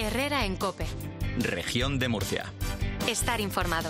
Herrera en COPE. Región de Murcia. Estar informado.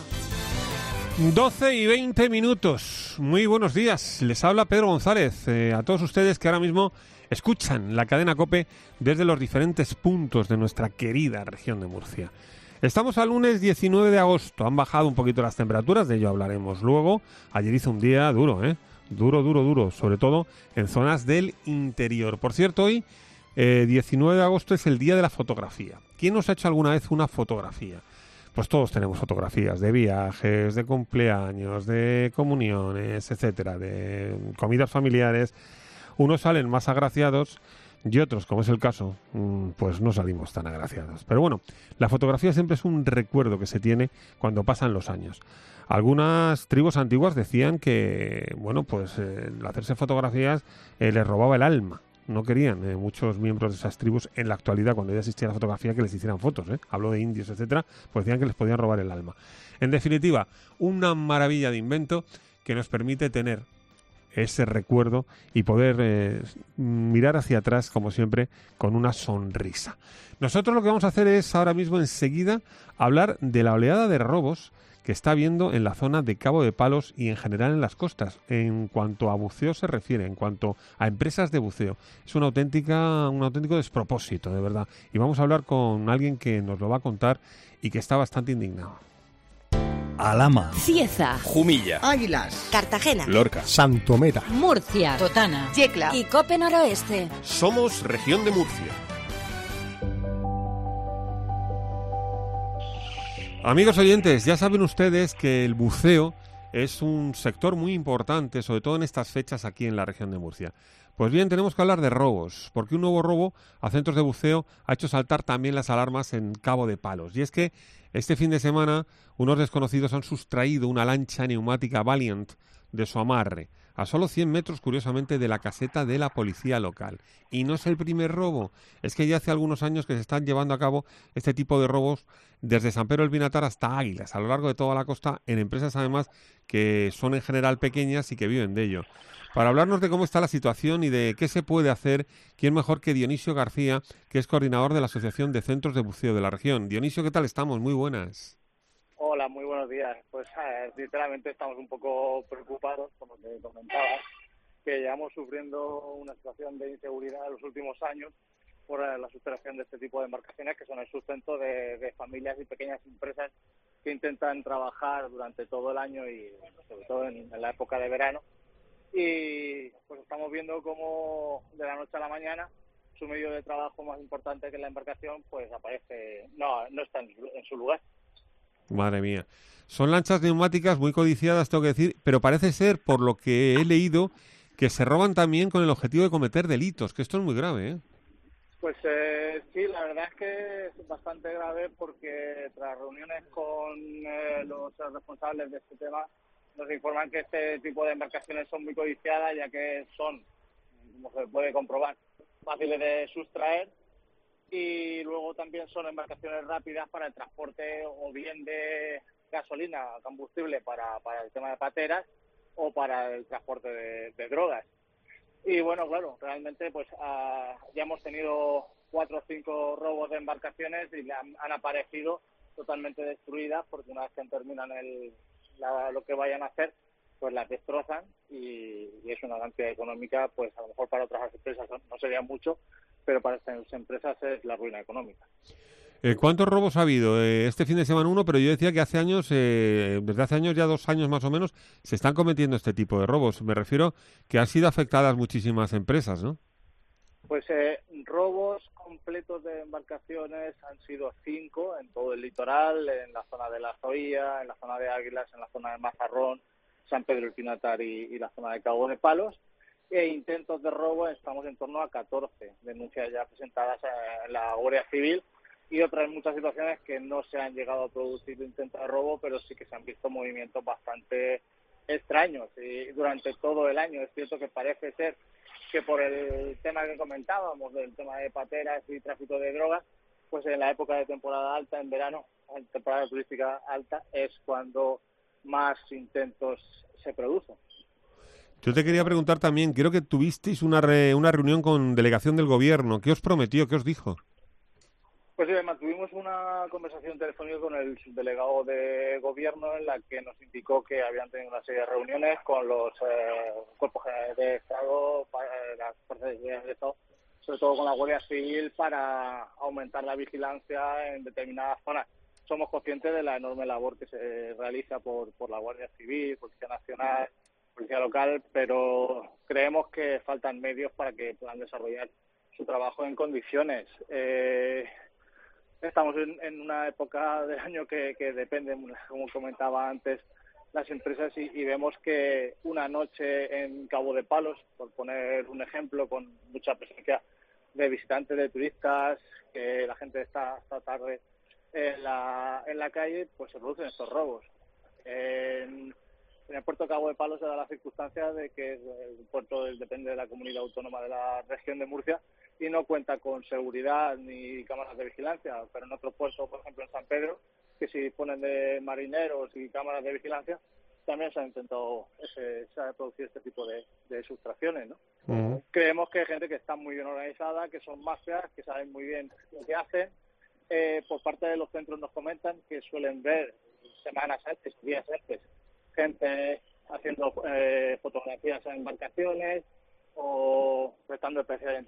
12:20. Muy buenos días. Les habla Pedro González. A todos ustedes que ahora mismo escuchan la cadena COPE desde los diferentes puntos de nuestra querida región de Murcia. Estamos al lunes 19 de agosto. Han bajado un poquito las temperaturas, de ello hablaremos luego. Ayer hizo un día duro, Duro, sobre todo en zonas del interior. Por cierto, hoy, 19 de agosto, es el día de la fotografía. ¿Quién nos ha hecho alguna vez una fotografía? Pues todos tenemos fotografías de viajes, de cumpleaños, de comuniones, etcétera, de comidas familiares. Unos salen más agraciados y otros, como es el caso, pues no salimos tan agraciados. Pero bueno, la fotografía siempre es un recuerdo que se tiene cuando pasan los años. Algunas tribus antiguas decían que, el hacerse fotografías les robaba el alma. No querían muchos miembros de esas tribus en la actualidad, cuando ya existía la fotografía, que les hicieran fotos. Hablo de indios, etcétera, pues decían que les podían robar el alma. En definitiva, una maravilla de invento que nos permite tener ese recuerdo y poder mirar hacia atrás, como siempre, con una sonrisa. Nosotros lo que vamos a hacer es, ahora mismo, enseguida, hablar de la oleada de robos que está habiendo en la zona de Cabo de Palos y en general en las costas, en cuanto a buceo se refiere, en cuanto a empresas de buceo. Es un auténtico despropósito, de verdad. Y vamos a hablar con alguien que nos lo va a contar y que está bastante indignado. Alhama, Cieza, Jumilla, Águilas, Cartagena, Lorca, Santomera, Murcia, Totana, Yecla y COPE Noroeste. Somos Región de Murcia. Amigos oyentes, ya saben ustedes que el buceo es un sector muy importante, sobre todo en estas fechas aquí en la región de Murcia. Pues bien, tenemos que hablar de robos, porque un nuevo robo a centros de buceo ha hecho saltar también las alarmas en Cabo de Palos. Y es que este fin de semana unos desconocidos han sustraído una lancha neumática Valiant de su amarre, a solo 100 metros, curiosamente, de la caseta de la policía local. Y no es el primer robo, es que ya hace algunos años que se están llevando a cabo este tipo de robos desde San Pedro del Pinatar hasta Águilas, a lo largo de toda la costa, en empresas además que son en general pequeñas y que viven de ello. Para hablarnos de cómo está la situación y de qué se puede hacer, ¿quién mejor que Dionisio García, que es coordinador de la Asociación de Centros de Buceo de la región? Dionisio, ¿qué tal estamos? Muy buenas. Hola, muy buenos días. Pues sinceramente estamos un poco preocupados, como te comentaba, que llevamos sufriendo una situación de inseguridad en los últimos años por la sustracción de este tipo de embarcaciones, que son el sustento de familias y pequeñas empresas que intentan trabajar durante todo el año y sobre todo en la época de verano. Y pues estamos viendo cómo de la noche a la mañana su medio de trabajo más importante, que es la embarcación, pues aparece, no está en su lugar. Madre mía. Son lanchas neumáticas muy codiciadas, tengo que decir, pero parece ser, por lo que he leído, que se roban también con el objetivo de cometer delitos, que esto es muy grave, ¿eh? Pues sí, la verdad es que es bastante grave, porque tras reuniones con los responsables de este tema nos informan que este tipo de embarcaciones son muy codiciadas, ya que son, como se puede comprobar, fáciles de sustraer, y luego también son embarcaciones rápidas para el transporte o bien de gasolina, combustible para el tema de pateras, o para el transporte de drogas. Y bueno, claro, realmente pues ya hemos tenido 4 o 5 robos de embarcaciones y han aparecido totalmente destruidas, porque una vez que terminan lo que vayan a hacer, pues las destrozan, y es una cantidad económica, pues a lo mejor para otras empresas no sería mucho, pero para estas empresas es la ruina económica. ¿Cuántos robos ha habido? Este fin de semana uno, pero yo decía que hace años, desde hace años, ya 2 años más o menos, se están cometiendo este tipo de robos. Me refiero que han sido afectadas muchísimas empresas, ¿no? Pues robos completos de embarcaciones han sido 5 en todo el litoral, en la zona de La Zoía, en la zona de Águilas, en la zona de Mazarrón, San Pedro del Pinatar y la zona de Cabo de Palos. E intentos de robo estamos en torno a 14 denuncias ya presentadas en la Guardia Civil, y otras muchas situaciones que no se han llegado a producir intentos de robo, pero sí que se han visto movimientos bastante extraños y durante todo el año. Es cierto que parece ser que por el tema que comentábamos, del tema de pateras y tráfico de drogas, pues en la época de temporada alta, en verano, en temporada turística alta, es cuando más intentos se producen. Yo te quería preguntar también, creo que tuvisteis una reunión con delegación del gobierno. ¿Qué os prometió? ¿Qué os dijo? Pues sí, mantuvimos una conversación telefónica con el subdelegado de gobierno en la que nos indicó que habían tenido una serie de reuniones con los cuerpos generales de Estado, las fuerzas de seguridad del Estado, sobre todo con la Guardia Civil, para aumentar la vigilancia en determinadas zonas. Somos conscientes de la enorme labor que se realiza por la Guardia Civil, Policía Nacional, Policía Local, pero creemos que faltan medios para que puedan desarrollar su trabajo en condiciones. Estamos en una época del año que depende, como comentaba antes, las empresas y vemos que una noche en Cabo de Palos, por poner un ejemplo, con mucha presencia de visitantes, de turistas, que la gente está hasta tarde en la calle, pues se producen estos robos. En el puerto de Cabo de Palos se da la circunstancia de que el puerto depende de la comunidad autónoma de la región de Murcia y no cuenta con seguridad ni cámaras de vigilancia, pero en otro puerto, por ejemplo en San Pedro, que si disponen de marineros y cámaras de vigilancia, también se ha intentado producir este tipo de sustracciones, ¿no? Uh-huh. Creemos que hay gente que está muy bien organizada, que son mafias, que saben muy bien lo que hacen. Por parte de los centros nos comentan que suelen ver semanas antes, días antes, gente haciendo fotografías en embarcaciones o prestando especial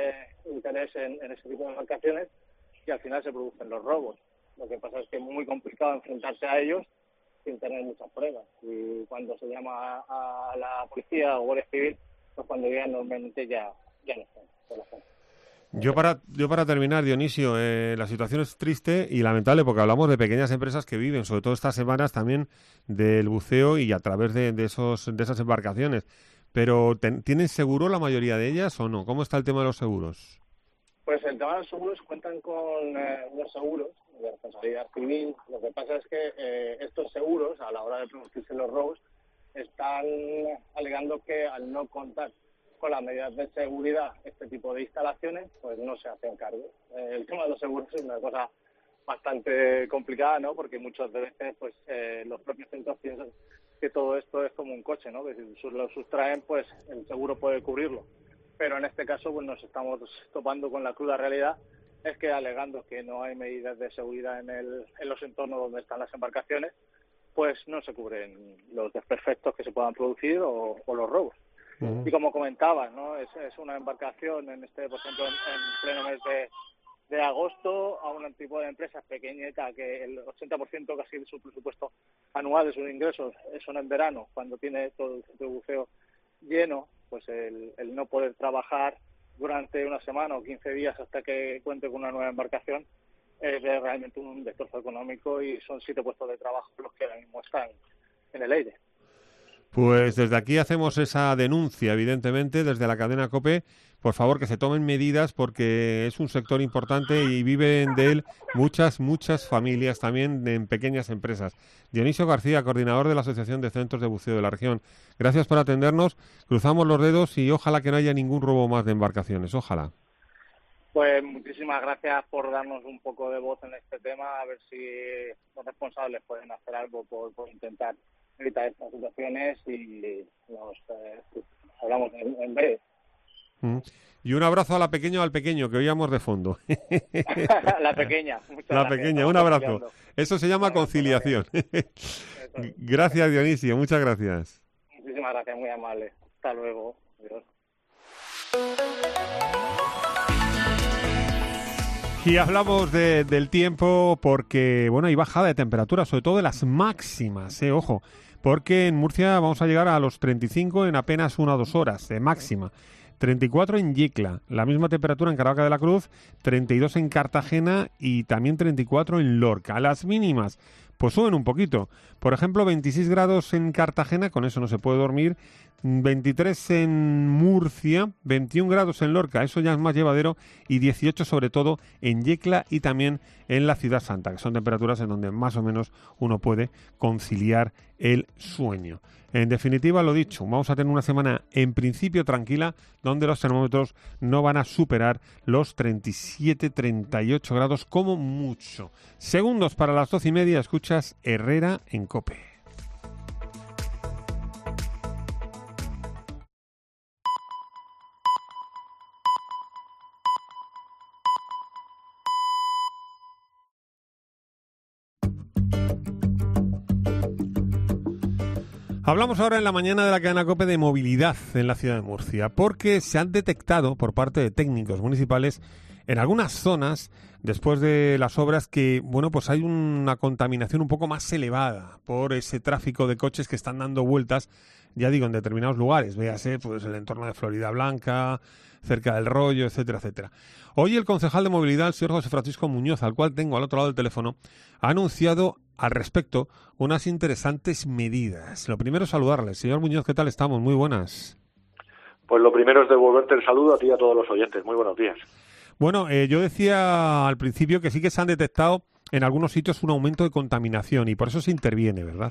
interés en ese tipo de embarcaciones y al final se producen los robos. Lo que pasa es que es muy complicado enfrentarse a ellos sin tener muchas pruebas. Y cuando se llama a la policía o Guardia Civil, pues cuando llegan normalmente ya no están. Yo para terminar, Dionisio, la situación es triste y lamentable porque hablamos de pequeñas empresas que viven, sobre todo estas semanas también, del buceo y a través de esas embarcaciones. Pero ¿tienen seguro la mayoría de ellas o no? ¿Cómo está el tema de los seguros? Pues el tema de los seguros cuentan con unos seguros de responsabilidad civil. Lo que pasa es que estos seguros, a la hora de producirse los robos, están alegando que al no contar con las medidas de seguridad este tipo de instalaciones, pues no se hacen cargo. El tema de los seguros es una cosa bastante complicada, ¿no? Porque muchas veces pues los propios centros piensan que todo esto es como un coche, ¿no? Que si lo sustraen, pues el seguro puede cubrirlo. Pero en este caso pues nos estamos topando con la cruda realidad, es que alegando que no hay medidas de seguridad en los entornos donde están las embarcaciones, pues no se cubren los desperfectos que se puedan producir o los robos. Uh-huh. Y como comentabas, ¿no? Es una embarcación, por ejemplo, en pleno mes de agosto, a un tipo de empresa pequeñita que el 80% casi de su presupuesto anual de sus ingresos son en verano, cuando tiene todo el centro de buceo lleno, pues el no poder trabajar durante una semana o 15 días hasta que cuente con una nueva embarcación es realmente un destrozo económico y son 7 puestos de trabajo los que ahora mismo están en el aire. Pues desde aquí hacemos esa denuncia, evidentemente, desde la cadena COPE. Por favor, que se tomen medidas porque es un sector importante y viven de él muchas familias también en pequeñas empresas. Dionisio García, coordinador de la Asociación de Centros de Buceo de la región. Gracias por atendernos. Cruzamos los dedos y ojalá que no haya ningún robo más de embarcaciones. Ojalá. Pues muchísimas gracias por darnos un poco de voz en este tema. A ver si los responsables pueden hacer algo por intentar evitar estas situaciones y nos hablamos en breve. Y un abrazo a la pequeña o al pequeño que oíamos de fondo. La pequeña. La pequeña, un abrazo. Eso se llama conciliación. Gracias, Dionisio, muchas gracias. Muchísimas gracias, muy amable. Hasta luego. Adiós. Y hablamos del tiempo porque, bueno, hay bajada de temperatura, sobre todo de las máximas, ojo, porque en Murcia vamos a llegar a los 35 en apenas 1 o 2 horas de máxima. 34 en Yecla, la misma temperatura en Caravaca de la Cruz, 32 en Cartagena y también 34 en Lorca. Las mínimas, pues suben un poquito. Por ejemplo, 26 grados en Cartagena, con eso no se puede dormir. 23 en Murcia, 21 grados en Lorca, eso ya es más llevadero, y 18 sobre todo en Yecla y también en la Ciudad Santa, que son temperaturas en donde más o menos uno puede conciliar el sueño. En definitiva, lo dicho, vamos a tener una semana en principio tranquila, donde los termómetros no van a superar los 37-38 grados como mucho. Segundos para las 12:30, escuchas Herrera en COPE. Hablamos ahora en la mañana de la cadena COPE de movilidad en la ciudad de Murcia, porque se han detectado por parte de técnicos municipales en algunas zonas, después de las obras, que bueno, pues hay una contaminación un poco más elevada por ese tráfico de coches que están dando vueltas, ya digo, en determinados lugares, véase pues el entorno de Florida Blanca, cerca del Rollo, etcétera, etcétera. Hoy el concejal de movilidad, el señor José Francisco Muñoz, al cual tengo al otro lado del teléfono, ha anunciado al respecto unas interesantes medidas. Lo primero es saludarle. Señor Muñoz, ¿qué tal estamos? Muy buenas. Pues lo primero es devolverte el saludo a ti y a todos los oyentes. Muy buenos días. Bueno, yo decía al principio que sí que se han detectado en algunos sitios un aumento de contaminación y por eso se interviene, ¿verdad?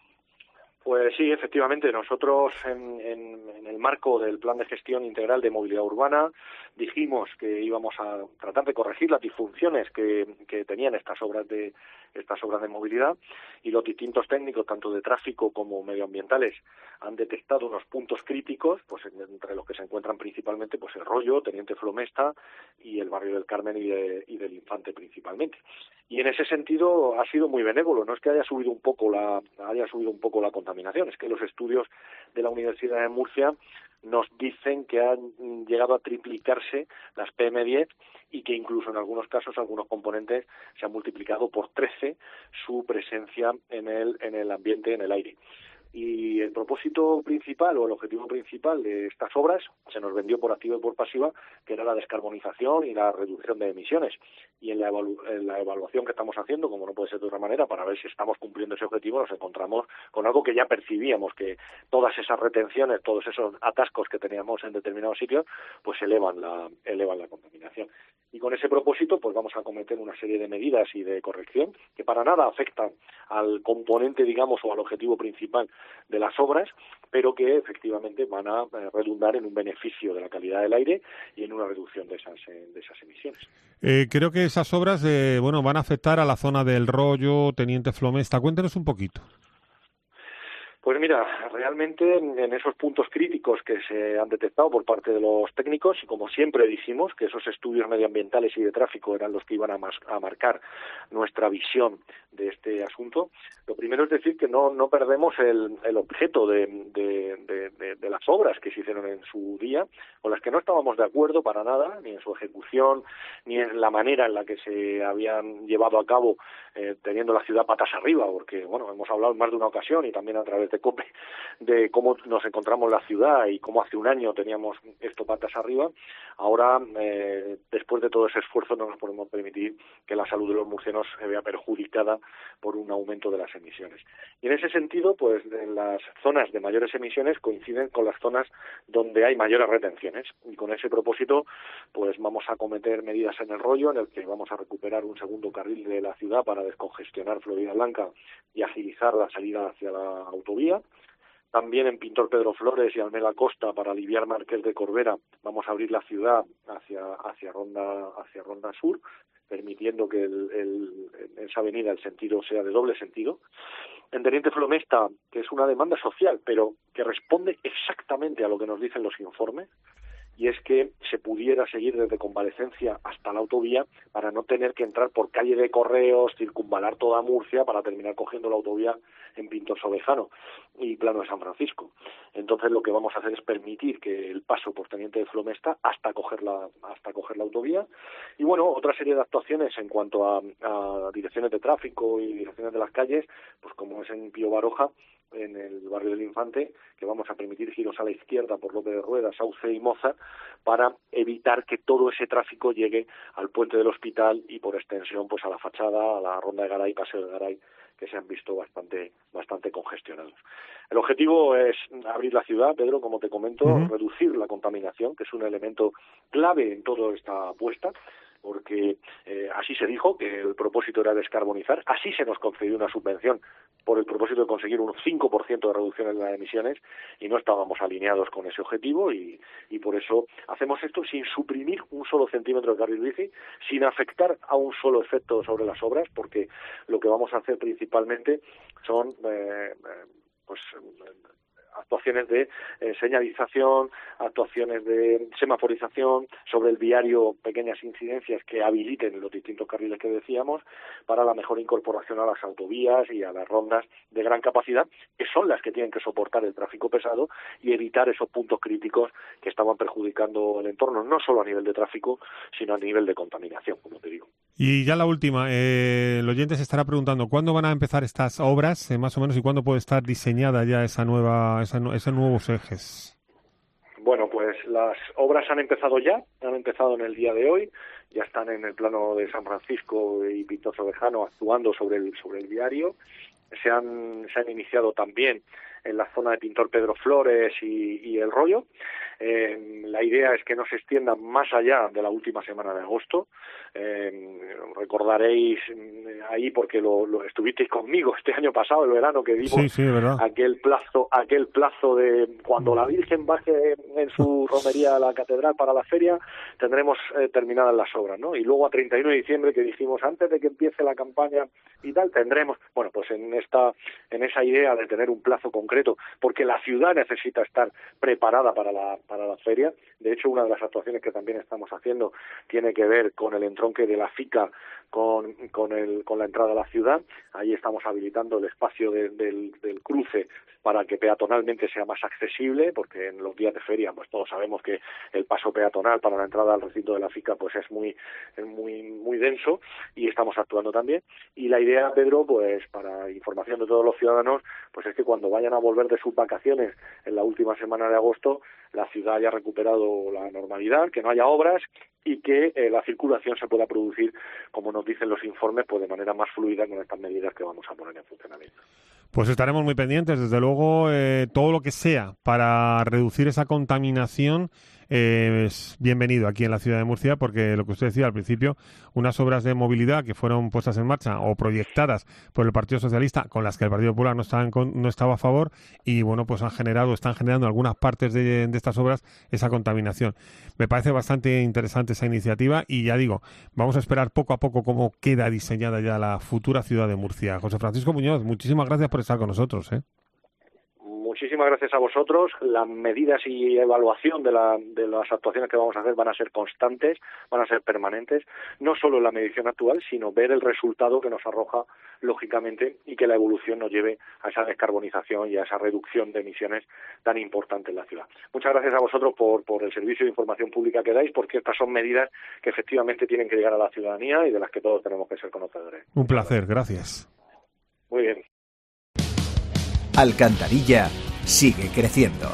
Pues sí, efectivamente, nosotros en el marco del Plan de Gestión Integral de Movilidad Urbana dijimos que íbamos a tratar de corregir las disfunciones que tenían estas obras de movilidad, y los distintos técnicos, tanto de tráfico como medioambientales, han detectado unos puntos críticos, pues entre los que se encuentran principalmente pues el Rollo, Teniente Flomesta y el barrio del Carmen y del Infante principalmente. Y en ese sentido ha sido muy benévolo. No es que haya subido un poco la contaminación, es que los estudios de la Universidad de Murcia nos dicen que han llegado a triplicarse las PM10 y que incluso en algunos casos algunos componentes se han multiplicado por 13 su presencia en el ambiente, en el aire. Y el propósito principal o el objetivo principal de estas obras se nos vendió por activa y por pasiva, que era la descarbonización y la reducción de emisiones. Y en la evaluación que estamos haciendo, como no puede ser de otra manera, para ver si estamos cumpliendo ese objetivo, nos encontramos con algo que ya percibíamos, que todas esas retenciones, todos esos atascos que teníamos en determinados sitios, pues elevan la contaminación. Y con ese propósito, pues vamos a acometer una serie de medidas y de corrección que para nada afectan al componente, digamos, o al objetivo principal de las obras, pero que efectivamente van a redundar en un beneficio de la calidad del aire y en una reducción de esas emisiones. Creo que esas obras van a afectar a la zona del Rollo, Teniente Flomesta. Cuéntenos un poquito. Pues mira, realmente en esos puntos críticos que se han detectado por parte de los técnicos, y como siempre dijimos que esos estudios medioambientales y de tráfico eran los que iban a marcar nuestra visión de este asunto, lo primero es decir que no perdemos el objeto de las obras que se hicieron en su día, con las que no estábamos de acuerdo para nada, ni en su ejecución, ni en la manera en la que se habían llevado a cabo, teniendo la ciudad patas arriba, porque bueno, hemos hablado en más de una ocasión y también a través de COPE de cómo nos encontramos la ciudad y cómo hace un año teníamos esto patas arriba. Ahora, después de todo ese esfuerzo, no nos podemos permitir que la salud de los murcianos se vea perjudicada por un aumento de las emisiones. Y en ese sentido, pues en las zonas de mayores emisiones coinciden con las zonas donde hay mayores retenciones, y con ese propósito pues vamos a acometer medidas en el Rollo, en el que vamos a recuperar un segundo carril de la ciudad para descongestionar Florida Blanca y agilizar la salida hacia la autovía. También en Pintor Pedro Flores y Almela Costa, para aliviar Marqués de Corbera, vamos a abrir la ciudad hacia Ronda Sur, permitiendo que en esa avenida el sentido sea de doble sentido. En Teniente Flomesta, que es una demanda social, pero que responde exactamente a lo que nos dicen los informes, y es que se pudiera seguir desde Convalecencia hasta la autovía para no tener que entrar por calle de Correos, circunvalar toda Murcia para terminar cogiendo la autovía en Pintor Sobejano y Plano de San Francisco. Entonces lo que vamos a hacer es permitir que el paso por Teniente de Flomesta hasta coger la autovía. Y bueno, otra serie de actuaciones en cuanto a direcciones de tráfico y direcciones de las calles, pues como es en Pío Baroja, en el barrio del Infante, que vamos a permitir giros a la izquierda por López de Rueda, Sauce y Moza, para evitar que todo ese tráfico llegue al puente del Hospital y por extensión pues a la fachada, a la Ronda de Garay, Paseo de Garay, que se han visto bastante congestionados. El objetivo es abrir la ciudad, Pedro, como te comento, reducir la contaminación, que es un elemento clave en toda esta apuesta, porque así se dijo que el propósito era descarbonizar, así se nos concedió una subvención por el propósito de conseguir un 5% de reducción en las emisiones, y no estábamos alineados con ese objetivo, y por eso hacemos esto sin suprimir un solo centímetro de carril bici, sin afectar a un solo efecto sobre las obras, porque lo que vamos a hacer principalmente son actuaciones de señalización, actuaciones de semaforización, sobre el viario pequeñas incidencias que habiliten los distintos carriles que decíamos, para la mejor incorporación a las autovías y a las rondas de gran capacidad, que son las que tienen que soportar el tráfico pesado y evitar esos puntos críticos que estaban perjudicando el entorno, no solo a nivel de tráfico, sino a nivel de contaminación, como te digo. Y ya la última, el oyente se estará preguntando ¿cuándo van a empezar estas obras, más o menos, y cuándo puede estar diseñada ya esos nuevos ejes? Bueno, pues las obras han empezado en el día de hoy, ya están en el plano de San Francisco y Pintoso Lejano actuando sobre el viario. Se han iniciado también en la zona de Pintor Pedro Flores y El Rollo. La idea es que no se extiendan más allá de la última semana de agosto. Recordaréis ahí, porque lo estuvisteis conmigo este año pasado, el verano, que dimos aquel plazo de cuando la Virgen baje en su romería a la catedral para la feria, tendremos terminadas las obras, ¿no? Y luego a 31 de diciembre, que dijimos antes de que empiece la campaña y tal, tendremos, bueno, pues en esa idea de tener un plazo concreto, porque la ciudad necesita estar preparada para la feria. De hecho, una de las actuaciones que también estamos haciendo tiene que ver con el entronque de la FICA con la entrada a la ciudad. Ahí estamos habilitando el espacio del cruce para que peatonalmente sea más accesible, porque en los días de feria pues todos sabemos que el paso peatonal para la entrada al recinto de la FICA pues es muy denso, y estamos actuando también. Y la idea, Pedro, pues para información de todos los ciudadanos, pues es que cuando vayan a volver de sus vacaciones en la última semana de agosto, la ciudad haya recuperado la normalidad, que no haya obras y que la circulación se pueda producir, como nos dicen los informes, pues de manera más fluida con estas medidas que vamos a poner en funcionamiento. Pues estaremos muy pendientes, desde luego, todo lo que sea para reducir esa contaminación es bienvenido aquí en la ciudad de Murcia, porque lo que usted decía al principio, unas obras de movilidad que fueron puestas en marcha o proyectadas por el Partido Socialista, con las que el Partido Popular no estaba a favor, y bueno, pues están generando algunas partes de estas obras esa contaminación. Me parece bastante interesante esa iniciativa, y ya digo, vamos a esperar poco a poco cómo queda diseñada ya la futura ciudad de Murcia. José Francisco Muñoz, muchísimas gracias por estar con nosotros. Muchísimas gracias a vosotros. Las medidas y evaluación de las actuaciones que vamos a hacer van a ser constantes, van a ser permanentes, no solo en la medición actual, sino ver el resultado que nos arroja, lógicamente, y que la evolución nos lleve a esa descarbonización y a esa reducción de emisiones tan importante en la ciudad. Muchas gracias a vosotros por el servicio de información pública que dais, porque estas son medidas que efectivamente tienen que llegar a la ciudadanía y de las que todos tenemos que ser conocedores. Un placer, gracias. Muy bien. Alcantarilla sigue creciendo.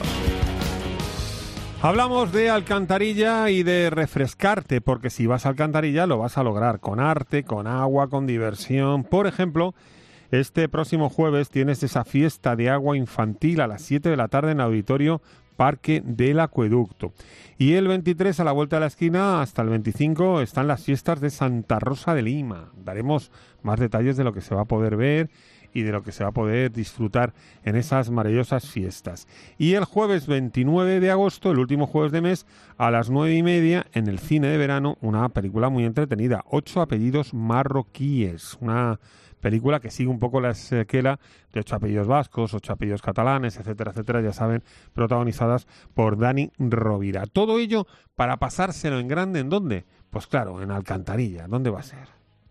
Hablamos de Alcantarilla y de refrescarte, porque si vas a Alcantarilla lo vas a lograr con arte, con agua, con diversión. Por ejemplo, este próximo jueves tienes esa fiesta de agua infantil a las 7 de la tarde en el Auditorio Parque del Acueducto. Y el 23, a la vuelta de la esquina, hasta el 25, están las fiestas de Santa Rosa de Lima. Daremos más detalles de lo que se va a poder ver y de lo que se va a poder disfrutar en esas maravillosas fiestas. Y el jueves 29 de agosto, el último jueves de mes, a las 9:30, en el cine de verano, una película muy entretenida, 8 apellidos marroquíes, una película que sigue un poco la esquela de 8 apellidos vascos, 8 apellidos catalanes, etcétera, etcétera, ya saben, protagonizadas por Dani Rovira. Todo ello para pasárselo en grande, ¿en dónde? Pues claro, en Alcantarilla. ¿Dónde va a ser?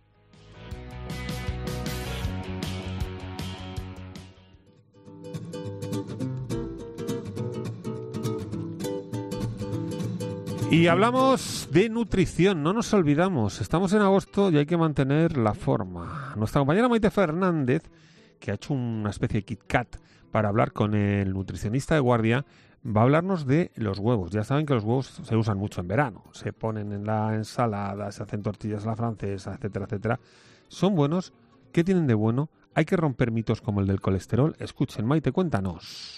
Y hablamos de nutrición, no nos olvidamos, estamos en agosto y hay que mantener la forma. Nuestra compañera Maite Fernández, que ha hecho una especie de Kit Kat para hablar con el nutricionista de guardia, va a hablarnos de los huevos. Ya saben que los huevos se usan mucho en verano, se ponen en la ensalada, se hacen tortillas a la francesa, etcétera, etcétera. ¿Son buenos? ¿Qué tienen de bueno? ¿Hay que romper mitos como el del colesterol? Escuchen, Maite, cuéntanos.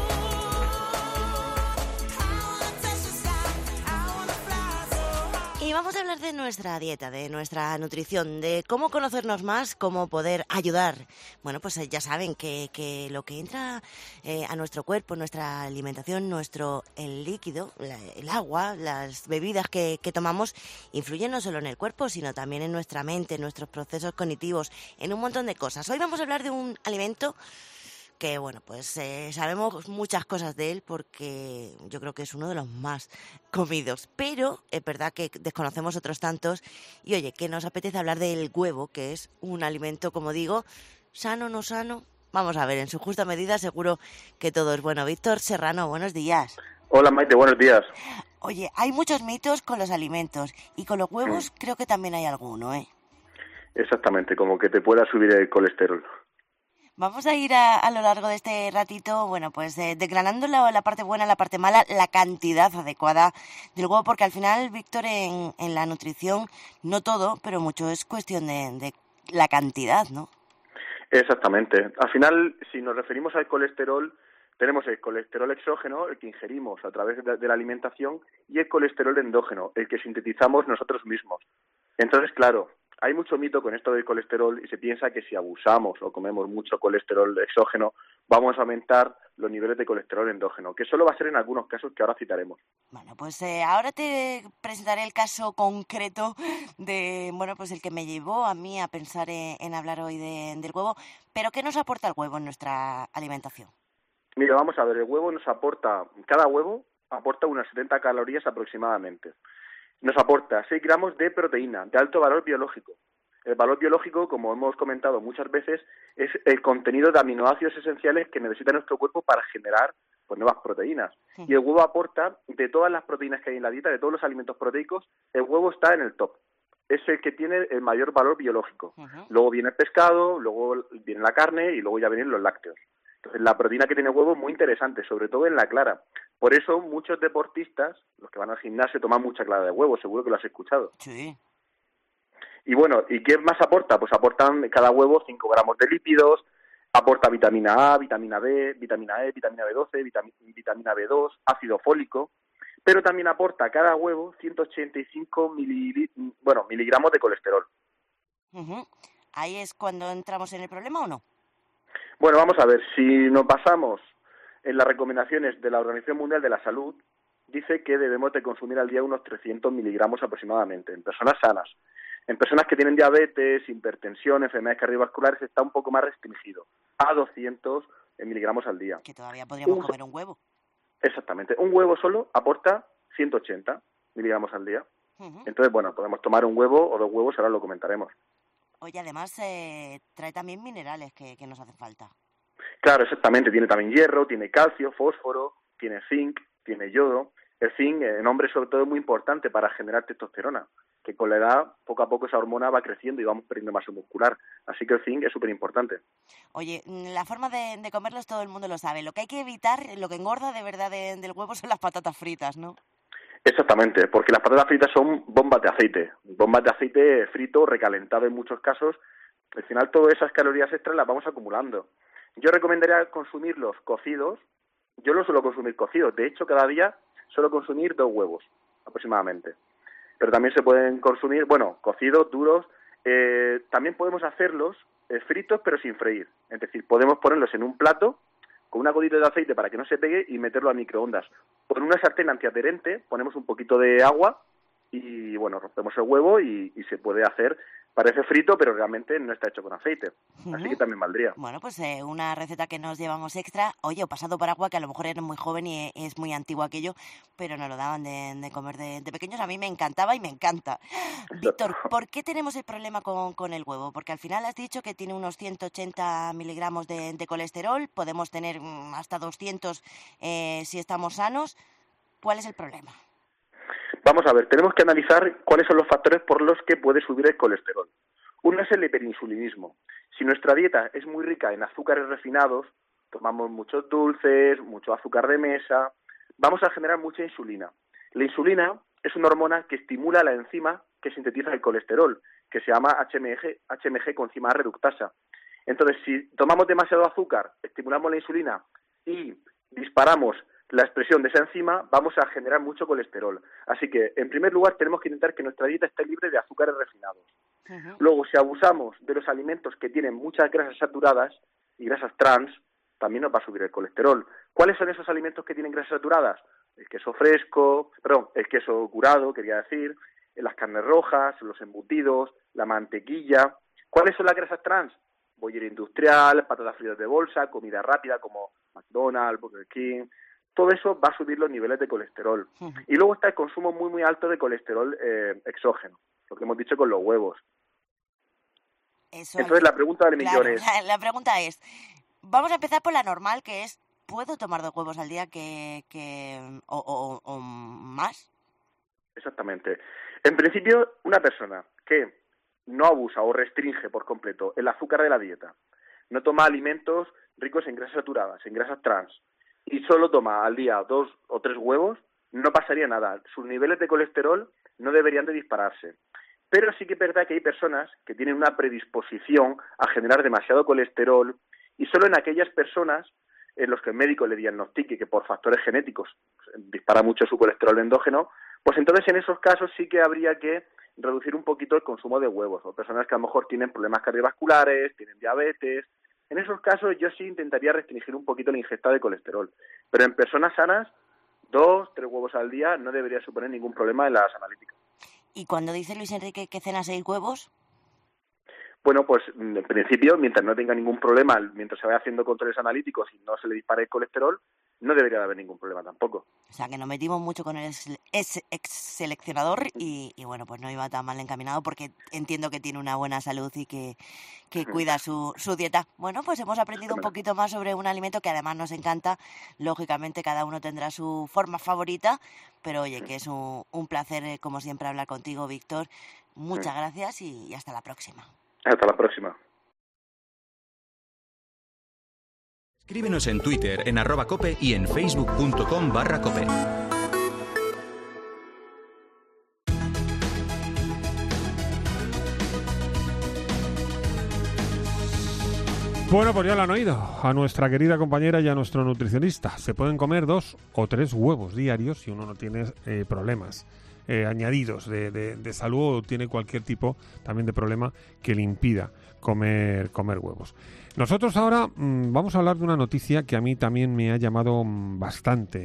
Y vamos a hablar de nuestra dieta, de nuestra nutrición, de cómo conocernos más, cómo poder ayudar. Bueno, pues ya saben que lo que entra a nuestro cuerpo, nuestra alimentación, el líquido, el agua, las bebidas que tomamos, influyen no solo en el cuerpo, sino también en nuestra mente, en nuestros procesos cognitivos, en un montón de cosas. Hoy vamos a hablar de un alimento que, bueno, pues sabemos muchas cosas de él porque yo creo que es uno de los más comidos. Pero es verdad que desconocemos otros tantos y, oye, que nos apetece hablar del huevo, que es un alimento, como digo, sano, no sano. Vamos a ver, en su justa medida seguro que todo es bueno. Víctor Serrano, buenos días. Hola Maite, buenos días. Oye, hay muchos mitos con los alimentos y con los huevos creo que también hay alguno, ¿eh? Exactamente, como que te pueda subir el colesterol. Vamos a ir a lo largo de este ratito, bueno, pues desgranando la parte buena, la parte mala, la cantidad adecuada del huevo, porque al final, Víctor, en la nutrición, no todo, pero mucho es cuestión de la cantidad, ¿no? Exactamente. Al final, si nos referimos al colesterol, tenemos el colesterol exógeno, el que ingerimos a través de la alimentación, y el colesterol endógeno, el que sintetizamos nosotros mismos. Entonces, claro, hay mucho mito con esto del colesterol y se piensa que si abusamos o comemos mucho colesterol exógeno vamos a aumentar los niveles de colesterol endógeno, que solo va a ser en algunos casos que ahora citaremos. Bueno, pues ahora te presentaré el caso concreto de, bueno, pues el que me llevó a mí a pensar en hablar hoy del huevo. Pero ¿qué nos aporta el huevo en nuestra alimentación? Mira, vamos a ver, el huevo cada huevo aporta unas 70 calorías aproximadamente. Nos aporta 6 gramos de proteína de alto valor biológico. El valor biológico, como hemos comentado muchas veces, es el contenido de aminoácidos esenciales que necesita nuestro cuerpo para generar nuevas proteínas. Sí. Y el huevo aporta, de todas las proteínas que hay en la dieta, de todos los alimentos proteicos, el huevo está en el top. Es el que tiene el mayor valor biológico. Uh-huh. Luego viene el pescado, luego viene la carne y luego ya vienen los lácteos. Entonces, la proteína que tiene el huevo es muy interesante, sobre todo en la clara. Por eso, muchos deportistas, los que van al gimnasio, toman mucha clara de huevo, seguro que lo has escuchado. Sí. Y bueno, ¿y qué más aporta? Pues aportan cada huevo 5 gramos de lípidos, aporta vitamina A, vitamina B, vitamina E, vitamina B12, vitamina B2, ácido fólico, pero también aporta cada huevo 185 miligramos de colesterol. Uh-huh. ¿Ahí es cuando entramos en el problema o no? Bueno, vamos a ver, si nos basamos en las recomendaciones de la Organización Mundial de la Salud, dice que debemos de consumir al día unos 300 miligramos aproximadamente, en personas sanas. En personas que tienen diabetes, hipertensión, enfermedades cardiovasculares, está un poco más restringido, a 200 miligramos al día. Que todavía podríamos comer un huevo. Exactamente, un huevo solo aporta 180 miligramos al día. Uh-huh. Entonces, bueno, podemos tomar un huevo o 2 huevos, ahora lo comentaremos. Oye, además trae también minerales que nos hacen falta. Claro, exactamente. Tiene también hierro, tiene calcio, fósforo, tiene zinc, tiene yodo. El zinc en hombres sobre todo es muy importante para generar testosterona, que con la edad poco a poco esa hormona va creciendo y vamos perdiendo masa muscular. Así que el zinc es súper importante. Oye, la forma de comerlos todo el mundo lo sabe. Lo que hay que evitar, lo que engorda de verdad del huevo son las patatas fritas, ¿no? Exactamente, porque las patatas fritas son bombas de aceite frito, recalentado en muchos casos. Al final todas esas calorías extras las vamos acumulando. Yo recomendaría consumirlos cocidos. Yo los suelo consumir cocidos. De hecho, cada día suelo consumir 2 huevos aproximadamente. Pero también se pueden consumir, cocidos, duros. También podemos hacerlos fritos pero sin freír. Es decir, podemos ponerlos en un plato con una gotita de aceite para que no se pegue y meterlo a microondas. Con una sartén antiadherente ponemos un poquito de agua y, rompemos el huevo y se puede hacer. Parece frito, pero realmente no está hecho con aceite. Uh-huh. Así que también valdría. Bueno, pues una receta que nos llevamos extra. Oye, o pasado por agua, que a lo mejor eres muy joven y es muy antiguo aquello, pero nos lo daban de comer de pequeños. A mí me encantaba y me encanta. Víctor, ¿por qué tenemos el problema con el huevo? Porque al final has dicho que tiene unos 180 miligramos de colesterol. Podemos tener hasta 200 si estamos sanos. ¿Cuál es el problema? Vamos a ver, tenemos que analizar cuáles son los factores por los que puede subir el colesterol. Uno es el hiperinsulinismo. Si nuestra dieta es muy rica en azúcares refinados, tomamos muchos dulces, mucho azúcar de mesa, vamos a generar mucha insulina. La insulina es una hormona que estimula la enzima que sintetiza el colesterol, que se llama HMG coenzima reductasa. Entonces, si tomamos demasiado azúcar, estimulamos la insulina y disparamos la expresión de esa enzima, vamos a generar mucho colesterol. Así que, en primer lugar, tenemos que intentar que nuestra dieta esté libre de azúcares refinados. Luego, si abusamos de los alimentos que tienen muchas grasas saturadas y grasas trans, también nos va a subir el colesterol. ¿Cuáles son esos alimentos que tienen grasas saturadas? El queso el queso curado, quería decir, las carnes rojas, los embutidos, la mantequilla. ¿Cuáles son las grasas trans? Bollera industrial, patatas fritas de bolsa, comida rápida como McDonald's, Burger King. Todo eso va a subir los niveles de colesterol. Y luego está el consumo muy, muy alto de colesterol exógeno, lo que hemos dicho con los huevos. Entonces la pregunta del millón es... La pregunta es, vamos a empezar por la normal, que es, ¿puedo tomar 2 huevos al día o más? Exactamente. En principio, una persona que no abusa o restringe por completo el azúcar de la dieta, no toma alimentos ricos en grasas saturadas, en grasas trans, y solo toma al día 2 o 3 huevos, no pasaría nada. Sus niveles de colesterol no deberían de dispararse. Pero sí que es verdad que hay personas que tienen una predisposición a generar demasiado colesterol, y solo en aquellas personas en los que el médico le diagnostique que por factores genéticos dispara mucho su colesterol endógeno, pues entonces en esos casos sí que habría que reducir un poquito el consumo de huevos, o personas que a lo mejor tienen problemas cardiovasculares, tienen diabetes. En esos casos yo sí intentaría restringir un poquito la ingesta de colesterol. Pero en personas sanas, 2, 3 huevos al día no debería suponer ningún problema en las analíticas. ¿Y cuando dice Luis Enrique que cena 6 huevos? Bueno, pues en principio, mientras no tenga ningún problema, mientras se vaya haciendo controles analíticos y no se le dispare el colesterol, no debería de haber ningún problema tampoco. O sea, que nos metimos mucho con el ex seleccionador y bueno, pues no iba tan mal encaminado porque entiendo que tiene una buena salud y que cuida su dieta. Bueno, pues hemos aprendido un poquito más sobre un alimento que además nos encanta. Lógicamente cada uno tendrá su forma favorita, pero oye, que es un placer, como siempre, hablar contigo, Víctor. Muchas gracias y hasta la próxima. Hasta la próxima. Escríbenos en Twitter, en @cope y en facebook.com/cope. Bueno, pues ya lo han oído, a nuestra querida compañera y a nuestro nutricionista. Se pueden comer 2 o 3 huevos diarios si uno no tiene problemas añadidos de salud o tiene cualquier tipo también de problema que le impida comer huevos. Nosotros ahora vamos a hablar de una noticia que a mí también me ha llamado bastante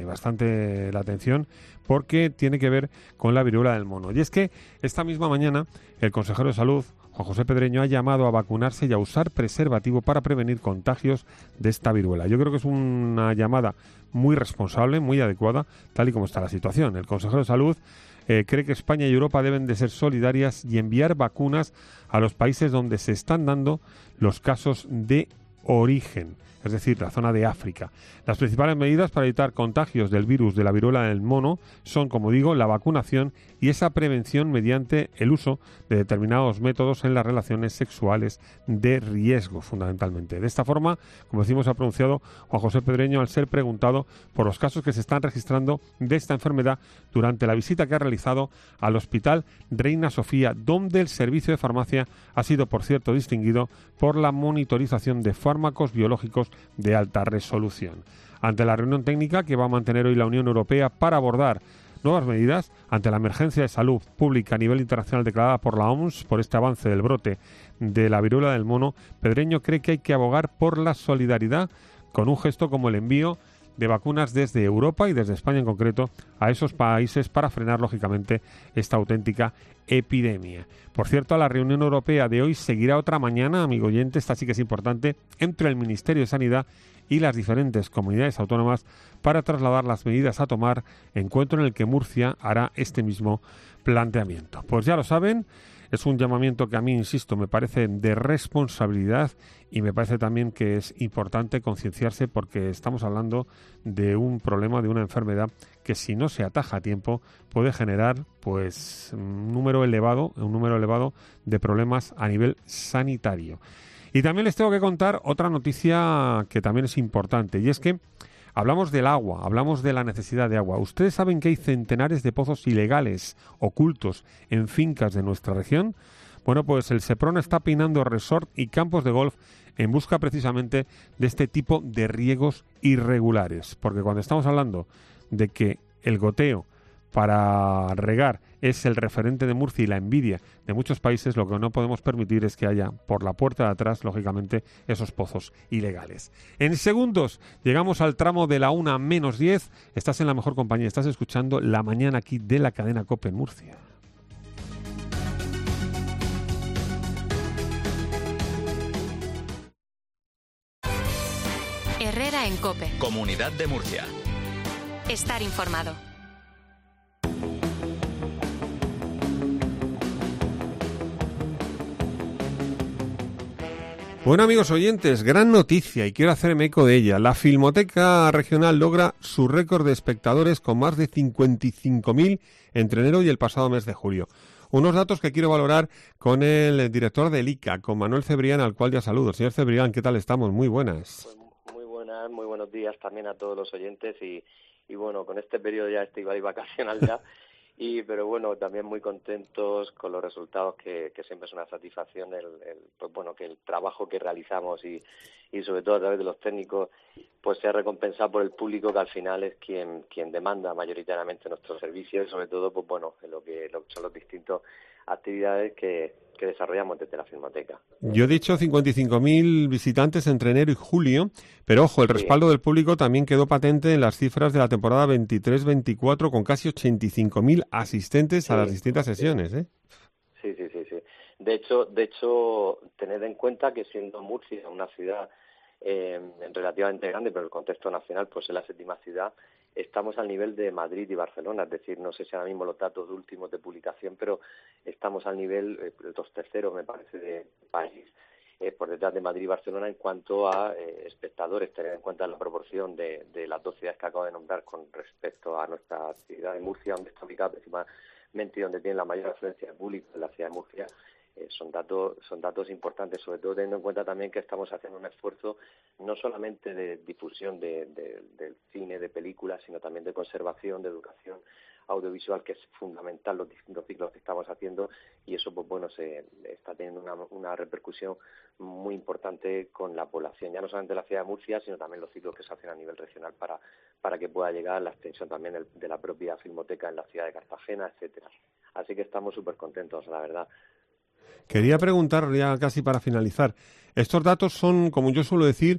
la atención porque tiene que ver con la viruela del mono. Y es que esta misma mañana el consejero de Salud, Juan José Pedreño, ha llamado a vacunarse y a usar preservativo para prevenir contagios de esta viruela. Yo creo que es una llamada muy responsable, muy adecuada, tal y como está la situación. El consejero de Salud cree que España y Europa deben de ser solidarias y enviar vacunas a los países donde se están dando los casos de origen, es decir, la zona de África. Las principales medidas para evitar contagios del virus de la viruela del mono son, como digo, la vacunación y esa prevención mediante el uso de determinados métodos en las relaciones sexuales de riesgo, fundamentalmente. De esta forma, como decimos, ha pronunciado Juan José Pedreño al ser preguntado por los casos que se están registrando de esta enfermedad durante la visita que ha realizado al Hospital Reina Sofía, donde el servicio de farmacia ha sido, por cierto, distinguido por la monitorización de fármacos biológicos de alta resolución. Ante la reunión técnica que va a mantener hoy la Unión Europea para abordar nuevas medidas ante la emergencia de salud pública a nivel internacional declarada por la OMS por este avance del brote de la viruela del mono, Pedreño cree que hay que abogar por la solidaridad con un gesto como el envío de vacunas desde Europa y desde España en concreto a esos países para frenar lógicamente esta auténtica epidemia. Por cierto, a la reunión europea de hoy seguirá otra mañana, amigo oyente, esta sí que es importante, entre el Ministerio de Sanidad y las diferentes comunidades autónomas para trasladar las medidas a tomar, encuentro en el que Murcia hará este mismo planteamiento. Pues ya lo saben, es un llamamiento que a mí, insisto, me parece de responsabilidad y me parece también que es importante concienciarse porque estamos hablando de un problema, de una enfermedad que si no se ataja a tiempo puede generar pues un número elevado de problemas a nivel sanitario. Y también les tengo que contar otra noticia que también es importante y es que hablamos del agua, hablamos de la necesidad de agua. ¿Ustedes saben que hay centenares de pozos ilegales ocultos en fincas de nuestra región? Bueno, pues el Seprona está peinando resort y campos de golf en busca precisamente de este tipo de riegos irregulares. Porque cuando estamos hablando de que el goteo para regar es el referente de Murcia y la envidia de muchos países, lo que no podemos permitir es que haya por la puerta de atrás, lógicamente, esos pozos ilegales. En segundos llegamos al tramo de la 1:10. Estás en la mejor compañía, estás escuchando La Mañana aquí de la cadena COPE en Murcia. Herrera en COPE. Comunidad de Murcia. Estar informado. Bueno, amigos oyentes, gran noticia y quiero hacerme eco de ella. La Filmoteca Regional logra su récord de espectadores con más de 55.000 entre enero y el pasado mes de julio. Unos datos que quiero valorar con el director del ICA, con Manuel Cebrián, al cual ya saludo. Señor Cebrián, ¿qué tal estamos? Muy buenas. Pues muy buenos días también a todos los oyentes y bueno, con este periodo ya estival y vacacional ya. Pero bueno, también muy contentos con los resultados, que siempre es una satisfacción pues bueno, que el trabajo que realizamos y sobre todo a través de los técnicos pues sea recompensado por el público, que al final es quien demanda mayoritariamente nuestros servicios y sobre todo pues bueno, en lo que son las distintas actividades que desarrollamos desde la Filmoteca. Yo he dicho 55.000 visitantes entre enero y julio, pero ojo, el respaldo del público también quedó patente en las cifras de la temporada 23-24, con casi 85.000 asistentes a las distintas sesiones, ¿eh? Sí. De hecho, tened en cuenta que siendo Murcia una ciudad relativamente grande, pero el contexto nacional pues es la séptima ciudad, estamos al nivel de Madrid y Barcelona, es decir, no sé si ahora mismo los datos últimos de publicación, pero estamos al nivel, los terceros me parece, de país, por detrás de Madrid y Barcelona en cuanto a espectadores, tener en cuenta la proporción de las dos ciudades que acabo de nombrar con respecto a nuestra ciudad de Murcia, donde está ubicada principalmente y donde tiene la mayor afluencia de público en la ciudad de Murcia. Son datos importantes, sobre todo teniendo en cuenta también que estamos haciendo un esfuerzo no solamente de difusión del cine, de películas, sino también de conservación, de educación audiovisual, que es fundamental los distintos ciclos que estamos haciendo, y eso pues bueno, se está teniendo una repercusión muy importante con la población, ya no solamente de la ciudad de Murcia, sino también los ciclos que se hacen a nivel regional para que pueda llegar la extensión también de la propia Filmoteca en la ciudad de Cartagena, etcétera. Así que estamos súper contentos, la verdad. Quería preguntar, ya casi para finalizar, estos datos son, como yo suelo decir,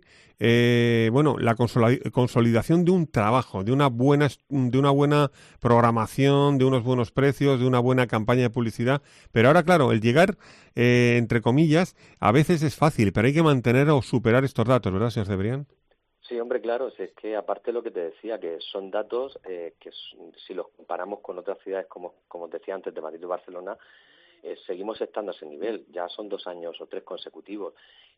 la consolidación de un trabajo, de una buena programación, de unos buenos precios, de una buena campaña de publicidad. Pero ahora, claro, el llegar, entre comillas, a veces es fácil, pero hay que mantener o superar estos datos, ¿verdad, señor Cebrián? Sí, hombre, claro, es que aparte de lo que te decía, que son datos que si los comparamos con otras ciudades, como decía antes, de Madrid y Barcelona, seguimos estando a ese nivel, ya son 2 años o 3 consecutivos,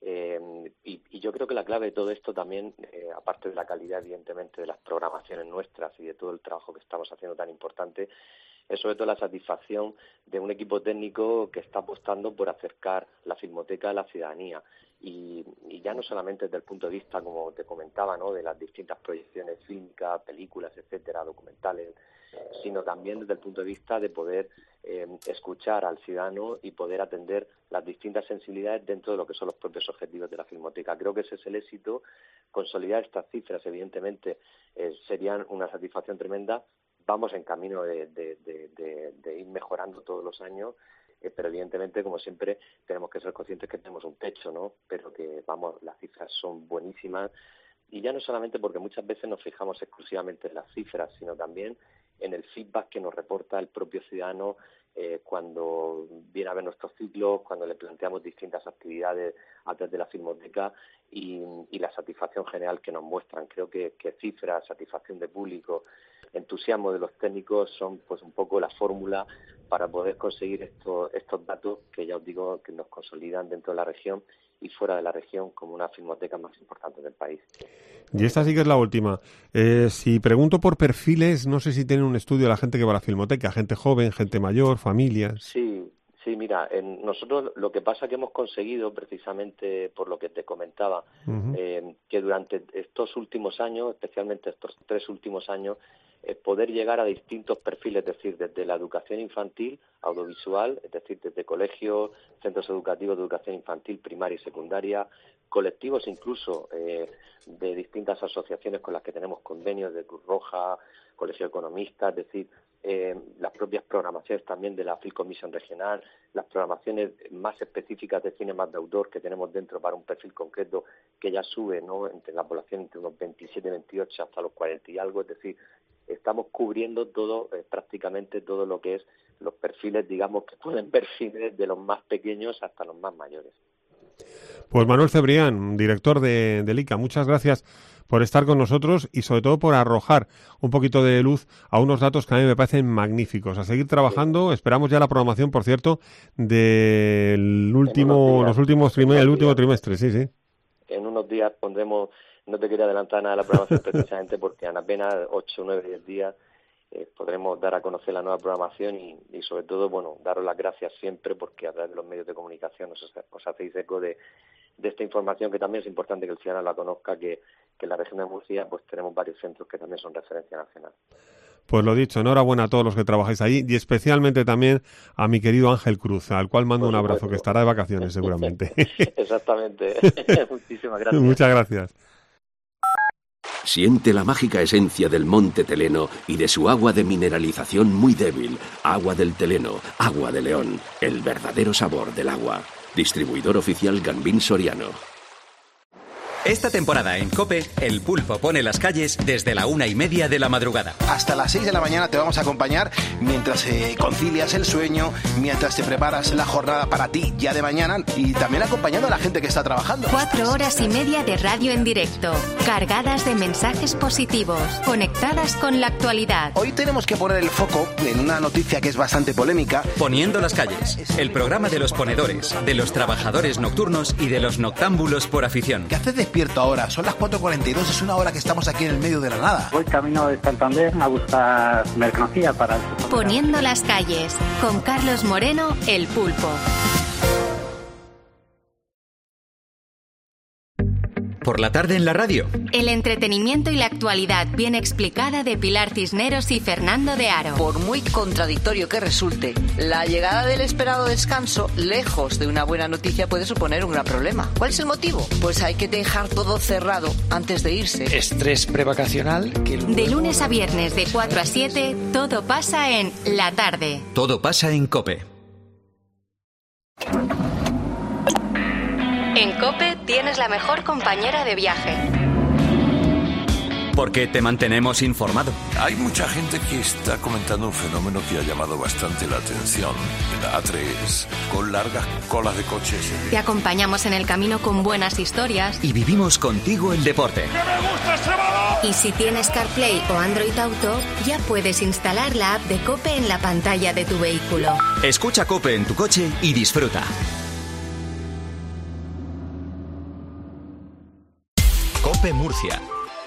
y yo creo que la clave de todo esto también, aparte de la calidad evidentemente de las programaciones nuestras y de todo el trabajo que estamos haciendo tan importante, es sobre todo la satisfacción de un equipo técnico que está apostando por acercar la Filmoteca a la ciudadanía, y ya no solamente desde el punto de vista, como te comentaba, ¿no?, de las distintas proyecciones fílmicas, películas, etcétera, documentales, sino también desde el punto de vista de poder escuchar al ciudadano y poder atender las distintas sensibilidades dentro de lo que son los propios objetivos de la Filmoteca. Creo que ese es el éxito. Consolidar estas cifras, evidentemente, serían una satisfacción tremenda. Vamos en camino de ir mejorando todos los años, pero evidentemente, como siempre, tenemos que ser conscientes que tenemos un techo, ¿no? Pero que, las cifras son buenísimas. Y ya no solamente porque muchas veces nos fijamos exclusivamente en las cifras, sino también en el feedback que nos reporta el propio ciudadano cuando viene a ver nuestros ciclos, cuando le planteamos distintas actividades a través de la Filmoteca y la satisfacción general que nos muestran. Creo que cifras, satisfacción de público, entusiasmo de los técnicos son pues un poco la fórmula para poder conseguir estos datos que ya os digo que nos consolidan dentro de la región y fuera de la región como una filmoteca más importante del país. Y esta sí que es la última. Si pregunto por perfiles, no sé si tienen un estudio de la gente que va a la Filmoteca, gente joven, gente mayor, familias. Sí, Sí, mira, nosotros lo que pasa que hemos conseguido, precisamente por lo que te comentaba, que durante estos últimos años, especialmente estos 3 últimos años, poder llegar a distintos perfiles, es decir, desde la educación infantil, audiovisual, es decir, desde colegios, centros educativos de educación infantil, primaria y secundaria, colectivos incluso de distintas asociaciones con las que tenemos convenios, de Cruz Roja, Colegio de Economistas, es decir, las propias programaciones también de la Film Commission regional, las programaciones más específicas de cine más de autor que tenemos dentro para un perfil concreto que ya sube, ¿no?, entre la población entre unos 27, 28 hasta los 40 y algo, es decir, estamos cubriendo todo, prácticamente todo lo que es los perfiles, digamos, que pueden verse desde los más pequeños hasta los más mayores. Pues Manuel Cebrián, director del ICA, muchas gracias por estar con nosotros y sobre todo por arrojar un poquito de luz a unos datos que a mí me parecen magníficos. A seguir trabajando, esperamos ya la programación, por cierto, del último trimestre, sí. En unos días pondremos, no te quería adelantar nada de la programación precisamente porque en apenas 8, 9, 10 días podremos dar a conocer la nueva programación y sobre todo, bueno, daros las gracias siempre porque a través de los medios de comunicación os hacéis eco de esta información que también es importante que el ciudadano la conozca, que en la región de Murcia pues tenemos varios centros que también son referencia nacional. Pues lo dicho, enhorabuena a todos los que trabajáis ahí y especialmente también a mi querido Ángel Cruz, al cual mando un abrazo, que estará de vacaciones seguramente. Exactamente. Muchísimas gracias. Muchas gracias. Siente la mágica esencia del Monte Teleno y de su agua de mineralización muy débil. Agua del Teleno, agua de León, el verdadero sabor del agua. Distribuidor oficial Gambín Soriano. Esta temporada en COPE, el pulpo pone las calles desde la 1:30 de la madrugada. Hasta las 6 de la mañana te vamos a acompañar mientras concilias el sueño, mientras te preparas la jornada para ti ya de mañana y también acompañando a la gente que está trabajando. 4 horas y media de radio en directo, cargadas de mensajes positivos, conectadas con la actualidad. Hoy tenemos que poner el foco en una noticia que es bastante polémica. Poniendo las calles, el programa de los ponedores, de los trabajadores nocturnos y de los noctámbulos por afición. ¿Qué haces despierto ahora? Son las 4:42, es una hora que estamos aquí en el medio de la nada. Voy camino de Santander a buscar mercancía para... Poniendo las calles, con Carlos Moreno, el pulpo. Por la tarde en la radio. El entretenimiento y la actualidad bien explicada de Pilar Cisneros y Fernando de Aro. Por muy contradictorio que resulte, la llegada del esperado descanso, lejos de una buena noticia, puede suponer un gran problema. ¿Cuál es el motivo? Pues hay que dejar todo cerrado antes de irse. Estrés prevacacional. De lunes a viernes de 4 a 7, todo pasa en La Tarde. Todo pasa en COPE. En COPE tienes la mejor compañera de viaje. Porque te mantenemos informado. Hay mucha gente que está comentando un fenómeno que ha llamado bastante la atención. En la A3, con largas colas de coches. Te acompañamos en el camino con buenas historias. Y vivimos contigo el deporte. ¡Que me gusta ese balón! Y si tienes CarPlay o Android Auto, ya puedes instalar la app de COPE en la pantalla de tu vehículo. Escucha COPE en tu coche y disfruta. COPE Murcia.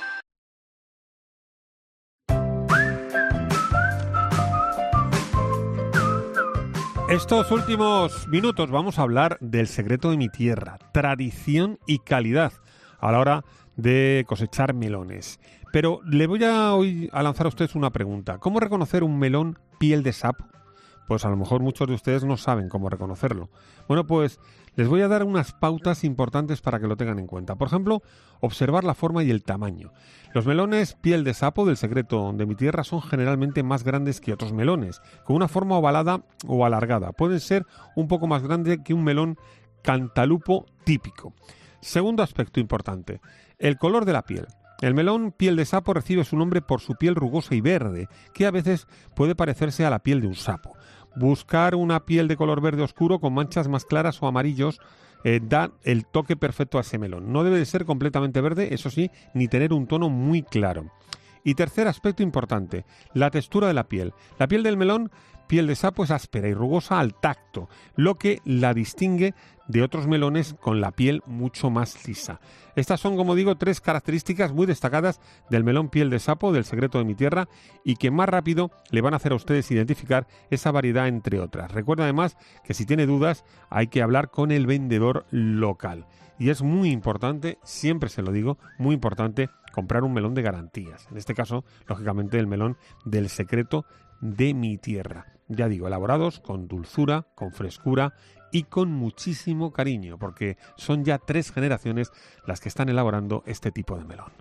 Estos últimos minutos vamos a hablar del secreto de mi tierra, tradición y calidad a la hora de cosechar melones. Pero le voy hoy a lanzar a ustedes una pregunta. ¿Cómo reconocer un melón piel de sapo? Pues a lo mejor muchos de ustedes no saben cómo reconocerlo. Bueno, pues les voy a dar unas pautas importantes para que lo tengan en cuenta. Por ejemplo, observar la forma y el tamaño. Los melones piel de sapo del secreto de mi tierra son generalmente más grandes que otros melones, con una forma ovalada o alargada. Pueden ser un poco más grande que un melón cantalupo típico. Segundo aspecto importante, el color de la piel. El melón piel de sapo recibe su nombre por su piel rugosa y verde, que a veces puede parecerse a la piel de un sapo. Buscar una piel de color verde oscuro con manchas más claras o amarillos da el toque perfecto a ese melón. No debe de ser completamente verde, eso sí, ni tener un tono muy claro. Y tercer aspecto importante, la textura de la piel. La piel del melón, piel de sapo, es áspera y rugosa al tacto, lo que la distingue de otros melones con la piel mucho más lisa. Estas son, como digo, 3 características muy destacadas del melón piel de sapo, del secreto de mi tierra, y que más rápido le van a hacer a ustedes identificar esa variedad entre otras. Recuerda además que si tiene dudas hay que hablar con el vendedor local. Y es muy importante, siempre se lo digo, muy importante comprar un melón de garantías. En este caso, lógicamente, el melón del secreto de mi tierra. Ya digo, elaborados con dulzura, con frescura y con muchísimo cariño, porque son ya 3 generaciones las que están elaborando este tipo de melón.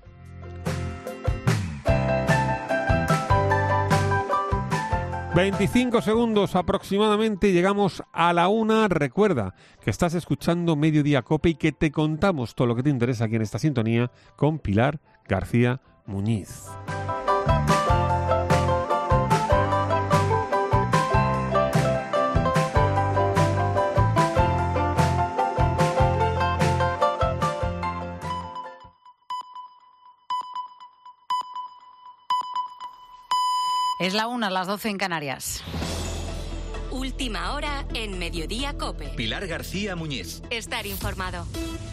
...25 segundos aproximadamente, llegamos a la 1. Recuerda que estás escuchando Mediodía Cope y que te contamos todo lo que te interesa aquí en esta sintonía con Pilar García Muñiz. Es la 1, las 12 en Canarias. Última hora en Mediodía Cope. Pilar García Muñiz. Estar informado.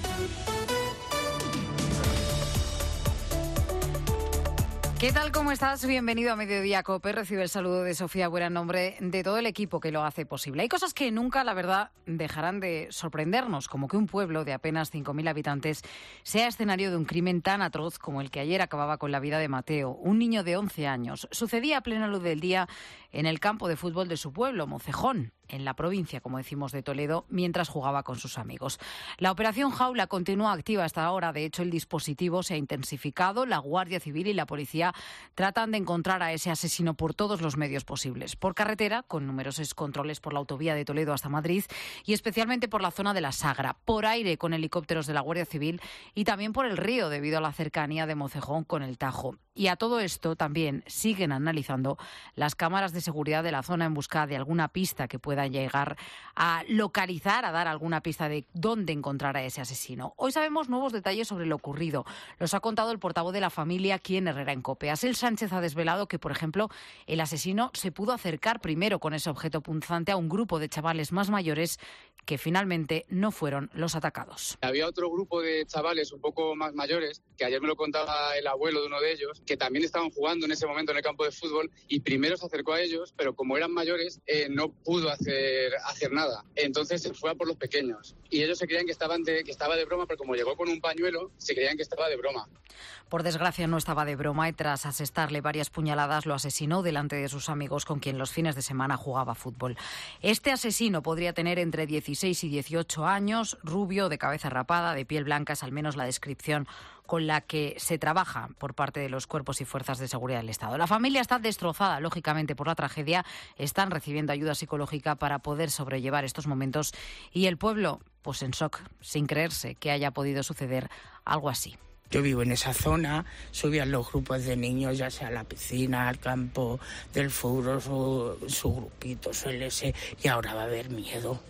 ¿Qué tal? ¿Cómo estás? Bienvenido a Mediodía Cope. Recibe el saludo de Sofía Buera en nombre de todo el equipo que lo hace posible. Hay cosas que nunca, la verdad, dejarán de sorprendernos, como que un pueblo de apenas 5.000 habitantes sea escenario de un crimen tan atroz como el que ayer acababa con la vida de Mateo, un niño de 11 años. Sucedía a plena luz del día en el campo de fútbol de su pueblo, Mocejón, en la provincia, como decimos, de Toledo, mientras jugaba con sus amigos. La operación Jaula continúa activa hasta ahora. De hecho, el dispositivo se ha intensificado. La Guardia Civil y la policía tratan de encontrar a ese asesino por todos los medios posibles. Por carretera, con numerosos controles por la autovía de Toledo hasta Madrid y especialmente por la zona de la Sagra. Por aire, con helicópteros de la Guardia Civil y también por el río, debido a la cercanía de Mocejón con el Tajo. Y a todo esto también siguen analizando las cámaras de seguridad de la zona en busca de alguna pista que pueda llegar a localizar, a dar alguna pista de dónde encontrar a ese asesino. Hoy sabemos nuevos detalles sobre lo ocurrido. Los ha contado el portavoz de la familia aquí en Herrera en COPE. Asel Sánchez ha desvelado que, por ejemplo, el asesino se pudo acercar primero con ese objeto punzante a un grupo de chavales más mayores que finalmente no fueron los atacados. Había otro grupo de chavales un poco más mayores, que ayer me lo contaba el abuelo de uno de ellos, que también estaban jugando en ese momento en el campo de fútbol y primero se acercó a ellos, pero como eran mayores no pudo hacer nada. Entonces se fue a por los pequeños y ellos se creían que estaba de broma, pero como llegó con un pañuelo, se creían que estaba de broma. Por desgracia no estaba de broma y tras asestarle varias puñaladas lo asesinó delante de sus amigos con quien los fines de semana jugaba fútbol. Este asesino podría tener entre 16 y 18 años, rubio, de cabeza rapada, de piel blanca, es al menos la descripción con la que se trabaja por parte de los cuerpos y fuerzas de seguridad del Estado. La familia está destrozada, lógicamente, por la tragedia. Están recibiendo ayuda psicológica para poder sobrellevar estos momentos y el pueblo, pues en shock, sin creerse que haya podido suceder algo así. Yo vivo en esa zona, subían los grupos de niños, ya sea a la piscina, al campo del fútbol, su grupito, su LS, y ahora va a haber miedo,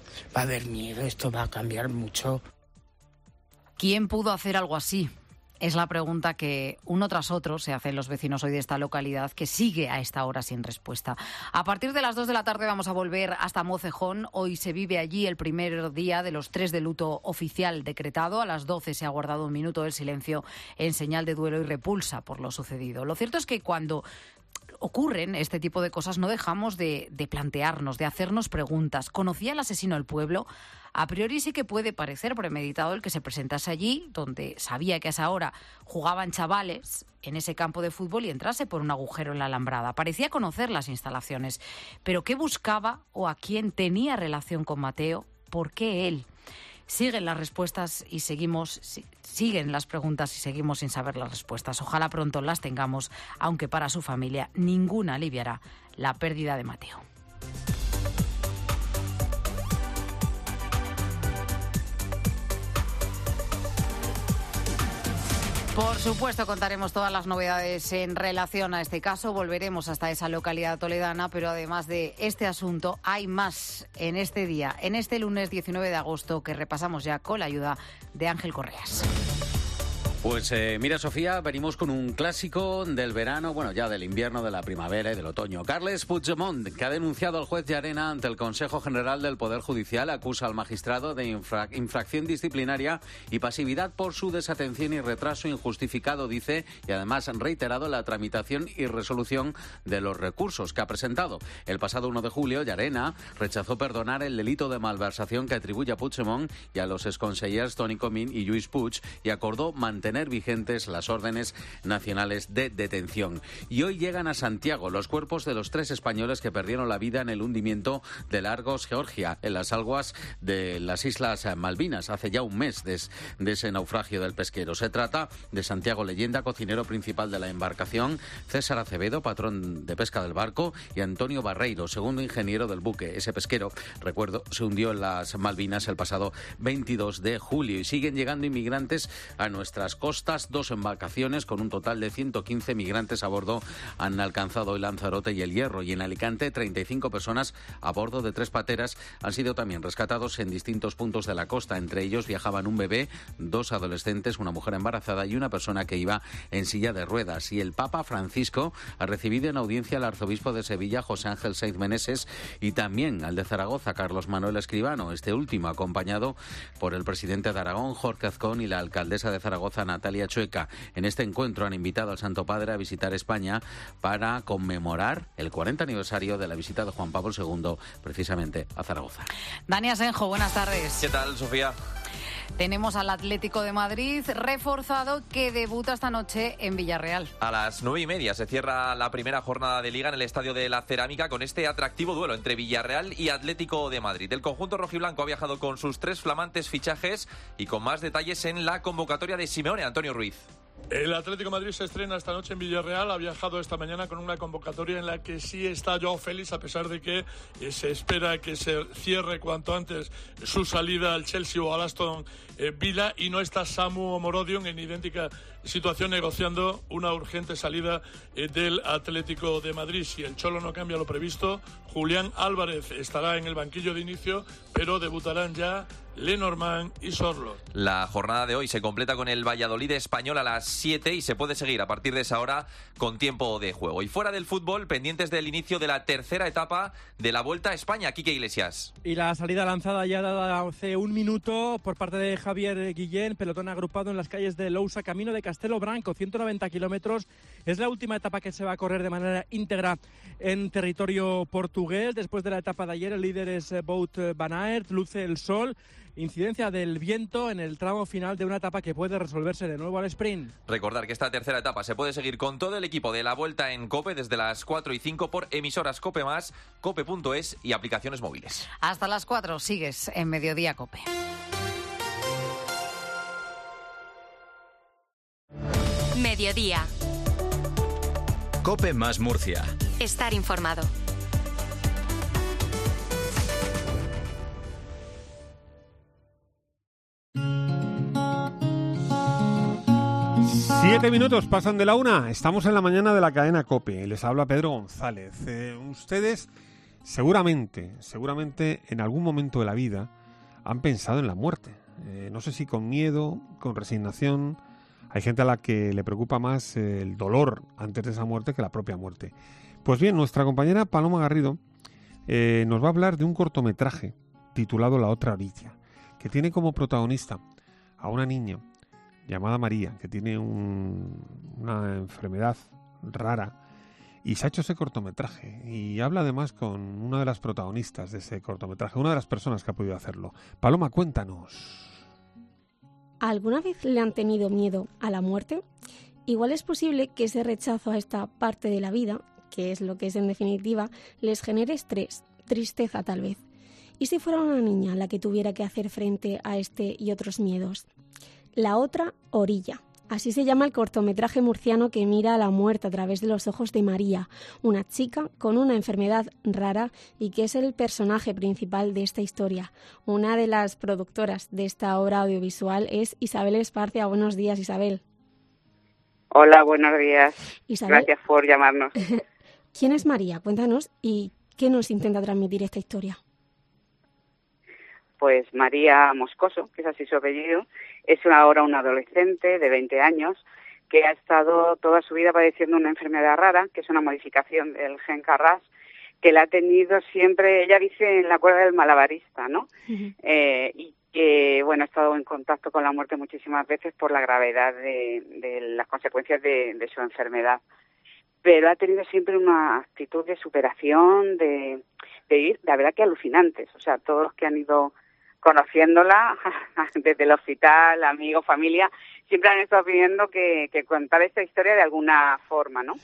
esto va a cambiar mucho. ¿Quién pudo hacer algo así? Es la pregunta que uno tras otro se hacen los vecinos hoy de esta localidad, que sigue a esta hora sin respuesta. A partir de las 2 de la tarde vamos a volver hasta Mocejón. Hoy se vive allí el primer día de los 3 de luto oficial decretado. A las 12 se ha guardado un minuto de silencio en señal de duelo y repulsa por lo sucedido. Lo cierto es que cuando ocurren este tipo de cosas no dejamos de plantearnos, de hacernos preguntas. ¿Conocía el asesino el pueblo? A priori sí que puede parecer premeditado el que se presentase allí, donde sabía que a esa hora jugaban chavales en ese campo de fútbol y entrase por un agujero en la alambrada. Parecía conocer las instalaciones, pero ¿qué buscaba o a quién tenía relación con Mateo? ¿Por qué él? Siguen las respuestas y siguen las preguntas y seguimos sin saber las respuestas. Ojalá pronto las tengamos, aunque para su familia ninguna aliviará la pérdida de Mateo. Por supuesto, contaremos todas las novedades en relación a este caso. Volveremos hasta esa localidad toledana, pero además de este asunto, hay más en este día, en este lunes 19 de agosto, que repasamos ya con la ayuda de Ángel Correas. Pues mira, Sofía, venimos con un clásico del verano, bueno, ya del invierno, de la primavera y del otoño. Carles Puigdemont, que ha denunciado al juez Llarena ante el Consejo General del Poder Judicial, acusa al magistrado de infracción disciplinaria y pasividad por su desatención y retraso injustificado, dice, y además han reiterado la tramitación y resolución de los recursos que ha presentado. El pasado 1 de julio, Llarena rechazó perdonar el delito de malversación que atribuye a Puigdemont y a los exconsellers Toni Comín y Lluís Puig y acordó mantener vigentes las órdenes nacionales de detención. Y hoy llegan a Santiago los cuerpos de los 3 españoles que perdieron la vida en el hundimiento del Argos, Georgia, en las aguas de las Islas Malvinas, hace ya un mes de ese naufragio del pesquero. Se trata de Santiago Leyenda, cocinero principal de la embarcación, César Acevedo, patrón de pesca del barco, y Antonio Barreiro, segundo ingeniero del buque. Ese pesquero, recuerdo, se hundió en las Malvinas el pasado 22 de julio. Y siguen llegando inmigrantes a nuestras costas. 2 embarcaciones con un total de 115 migrantes a bordo han alcanzado el Lanzarote y el Hierro. Y en Alicante, 35 personas a bordo de 3 pateras han sido también rescatados en distintos puntos de la costa. Entre ellos viajaban un bebé, 2 adolescentes, una mujer embarazada y una persona que iba en silla de ruedas. Y el Papa Francisco ha recibido en audiencia al arzobispo de Sevilla, José Ángel Saiz Meneses, y también al de Zaragoza, Carlos Manuel Escribano, este último acompañado por el presidente de Aragón, Jorge Azcón, y la alcaldesa de Zaragoza, Natalia Chueca. En este encuentro han invitado al Santo Padre a visitar España para conmemorar el 40 aniversario de la visita de Juan Pablo II, precisamente a Zaragoza. Dani Asenjo, buenas tardes. ¿Qué tal, Sofía? Tenemos al Atlético de Madrid reforzado que debuta esta noche en Villarreal. A las 9:30 se cierra la primera jornada de Liga en el Estadio de la Cerámica con este atractivo duelo entre Villarreal y Atlético de Madrid. El conjunto rojiblanco ha viajado con sus 3 flamantes fichajes y con más detalles en la convocatoria de Simeone. Antonio Ruiz. El Atlético de Madrid se estrena esta noche en Villarreal. Ha viajado esta mañana con una convocatoria en la que sí está Joao Félix, a pesar de que se espera que se cierre cuanto antes su salida al Chelsea o al Aston Villa, y no está Samu Omorodion, en idéntica situación, negociando una urgente salida del Atlético de Madrid. Si el Cholo no cambia lo previsto, Julián Álvarez estará en el banquillo de inicio, pero debutarán ya Lenormand y Sorloth. La jornada de hoy se completa con el Valladolid Español a las 7 y se puede seguir a partir de esa hora con tiempo de juego. Y fuera del fútbol, pendientes del inicio de la tercera etapa de la Vuelta a España. Quique Iglesias. Y la salida lanzada ya dada hace un minuto por parte de Javier Guillén, pelotón agrupado en las calles de Lousa, camino de Castelo Branco, 190 kilómetros. Es la última etapa que se va a correr de manera íntegra en territorio portugués. Después de la etapa de ayer, el líder es Wout van Aert, luce el sol. Incidencia del viento en el tramo final de una etapa que puede resolverse de nuevo al sprint. Recordar que esta tercera etapa se puede seguir con todo el equipo de la Vuelta en COPE desde las 4 y 5 por emisoras COPE+, cope.es y aplicaciones móviles. Hasta las 4 sigues en Mediodía COPE. Mediodía. COPE más Murcia. Estar informado. Siete minutos pasan de la 1. Estamos en la mañana de la cadena COPE. Les habla Pedro González. Ustedes seguramente en algún momento de la vida han pensado en la muerte. No sé si con miedo, con resignación. Hay gente a la que le preocupa más el dolor antes de esa muerte que la propia muerte. Pues bien, nuestra compañera Paloma Garrido nos va a hablar de un cortometraje titulado La otra orilla, que tiene como protagonista a una niña llamada María, que tiene una enfermedad rara, y se ha hecho ese cortometraje, y habla además con una de las protagonistas de ese cortometraje, una de las personas que ha podido hacerlo. Paloma, cuéntanos. ¿Alguna vez le han tenido miedo a la muerte? Igual es posible que ese rechazo a esta parte de la vida, que es lo que es en definitiva, les genere estrés, tristeza tal vez. ¿Y si fuera una niña la que tuviera que hacer frente a este y otros miedos? La otra orilla. Así se llama el cortometraje murciano que mira a la muerte a través de los ojos de María, una chica con una enfermedad rara y que es el personaje principal de esta historia. Una de las productoras de esta obra audiovisual es Isabel Esparcia. Buenos días, Isabel. Hola, buenos días. Isabel, gracias por llamarnos. ¿Quién es María? Cuéntanos y qué nos intenta transmitir esta historia. Pues María Moscoso, que es así su apellido, Es ahora un adolescente de 20 años que ha estado toda su vida padeciendo una enfermedad rara, que es una modificación del gen Carras, que la ha tenido siempre, ella dice, en la cuerda del malabarista, ¿no? Y que, bueno, ha estado en contacto con la muerte muchísimas veces por la gravedad de las consecuencias de su enfermedad. Pero ha tenido siempre una actitud de superación, de ir, la verdad que alucinantes. O sea, todos los que han ido conociéndola, desde el hospital, amigos, familia, siempre han estado pidiendo que contar esta historia de alguna forma, ¿no?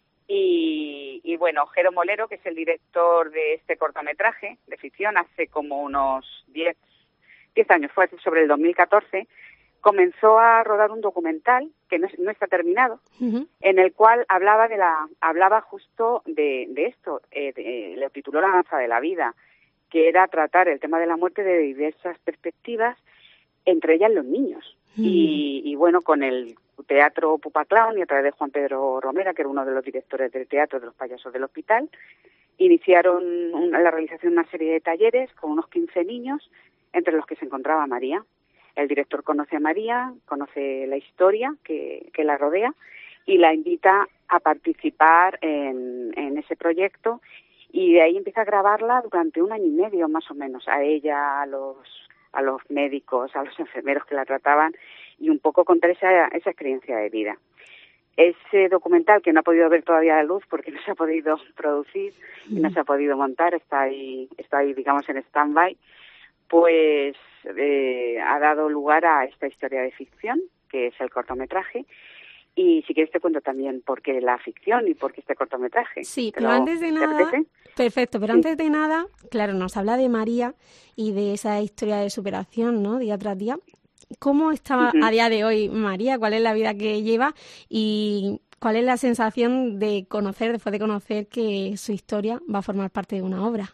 Y bueno, Jero Molero, que es el director de este cortometraje de ficción, hace como unos 10 años, fue sobre el 2014, comenzó a rodar un documental que no está terminado, en el cual hablaba justo de esto, le tituló La danza de la vida, que era tratar el tema de la muerte de diversas perspectivas, entre ellas los niños. Y bueno, con el Teatro Pupa Clown y a través de Juan Pedro Romera, que era uno de los directores del teatro de los payasos del hospital, iniciaron la realización de una serie de talleres con unos 15 niños, entre los que se encontraba María. El director conoce a María, conoce la historia que la rodea y la invita a participar en ese proyecto, y de ahí empieza a grabarla durante 1 año y medio más o menos, a ella, a los médicos, a los enfermeros que la trataban, y un poco contar esa experiencia de vida. Ese documental, que no ha podido ver todavía la luz porque no se ha podido producir y no se ha podido montar, está ahí digamos en stand-by, pues ha dado lugar a esta historia de ficción, que es el cortometraje. Y si quieres te cuento también por qué la ficción y por qué este cortometraje. Sí, pero antes de nada, perfecto, pero antes de nada, claro, nos habla de María y de esa historia de superación, ¿no? Día tras día. ¿Cómo está a día de hoy María? ¿Cuál es la vida que lleva? Y ¿cuál es la sensación de conocer, después de conocer que su historia va a formar parte de una obra?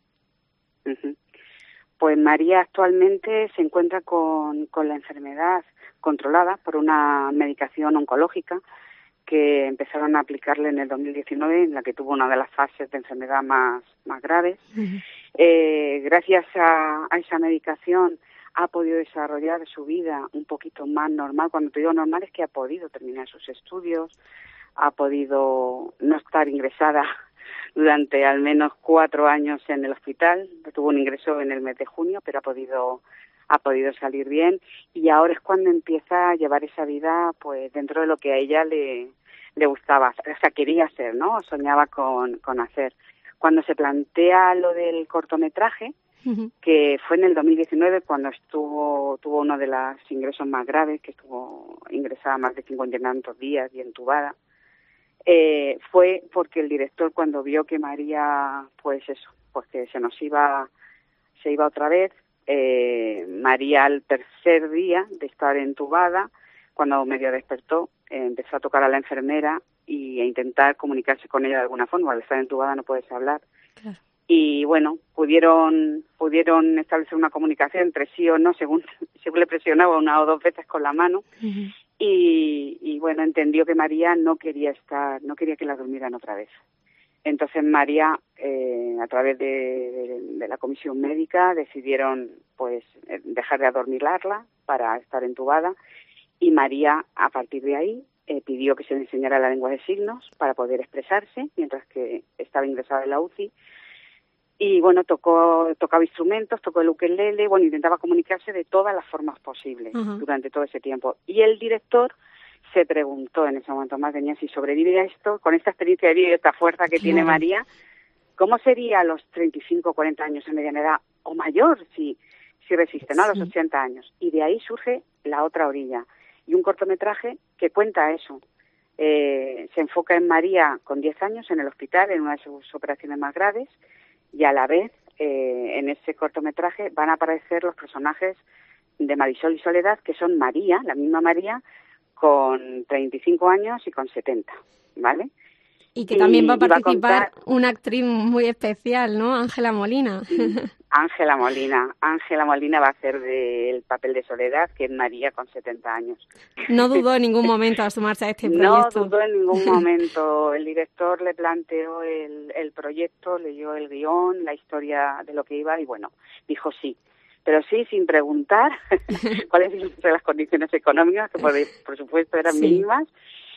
Pues María actualmente se encuentra con la enfermedad controlada por una medicación oncológica que empezaron a aplicarle en el 2019, en la que tuvo una de las fases de enfermedad más graves. Gracias a esa medicación ha podido desarrollar su vida un poquito más normal. Cuando te digo normal es que ha podido terminar sus estudios, ha podido no estar ingresada durante al menos 4 años en el hospital. Tuvo un ingreso en el mes de junio, pero ha podido salir bien, y ahora es cuando empieza a llevar esa vida pues dentro de lo que a ella le gustaba, o sea, quería hacer, ¿no? Soñaba con hacer. Cuando se plantea lo del cortometraje, que fue en el 2019 cuando tuvo uno de los ingresos más graves, que estuvo ingresada más de 50 y tantos días y entubada, fue porque el director, cuando vio que María, pues que se iba otra vez, María al tercer día de estar entubada, cuando medio despertó, empezó a tocar a la enfermera y a intentar comunicarse con ella de alguna forma. Al estar entubada no puedes hablar. Claro. Y bueno, pudieron establecer una comunicación entre sí o no, según le presionaba 1 o 2 veces con la mano. Y bueno, entendió que María no quería que la durmieran otra vez. Entonces María, a través de la comisión médica, decidieron pues dejar de adormilarla para estar entubada, y María, a partir de ahí, pidió que se le enseñara la lengua de signos para poder expresarse mientras que estaba ingresada en la UCI. Y bueno, tocaba instrumentos, tocó el ukelele, bueno, intentaba comunicarse de todas las formas posibles durante todo ese tiempo. Y el director se preguntó en ese momento más, venía, si sobrevive a esto, con esta experiencia de vida y esta fuerza que tiene María, ¿cómo sería a los 35 o 40 años en mediana edad, o mayor, si resiste, ¿no? A los 80 años. Y de ahí surge La otra orilla, y un cortometraje que cuenta eso. Se enfoca en María con 10 años en el hospital, en una de sus operaciones más graves, y a la vez, en ese cortometraje, van a aparecer los personajes de Marisol y Soledad, que son María, la misma María, con 35 años y con 70, ¿vale? Y que también va a participar una actriz muy especial, ¿no? Ángela Molina. Ángela Molina va a hacer el papel de Soledad, que es María con 70 años. No dudó en ningún momento a sumarse a este proyecto. No dudó en ningún momento. El director le planteó el proyecto, leyó el guión, la historia de lo que iba, y bueno, dijo sí. pero sí sin preguntar cuáles eran las condiciones económicas, que por supuesto eran mínimas,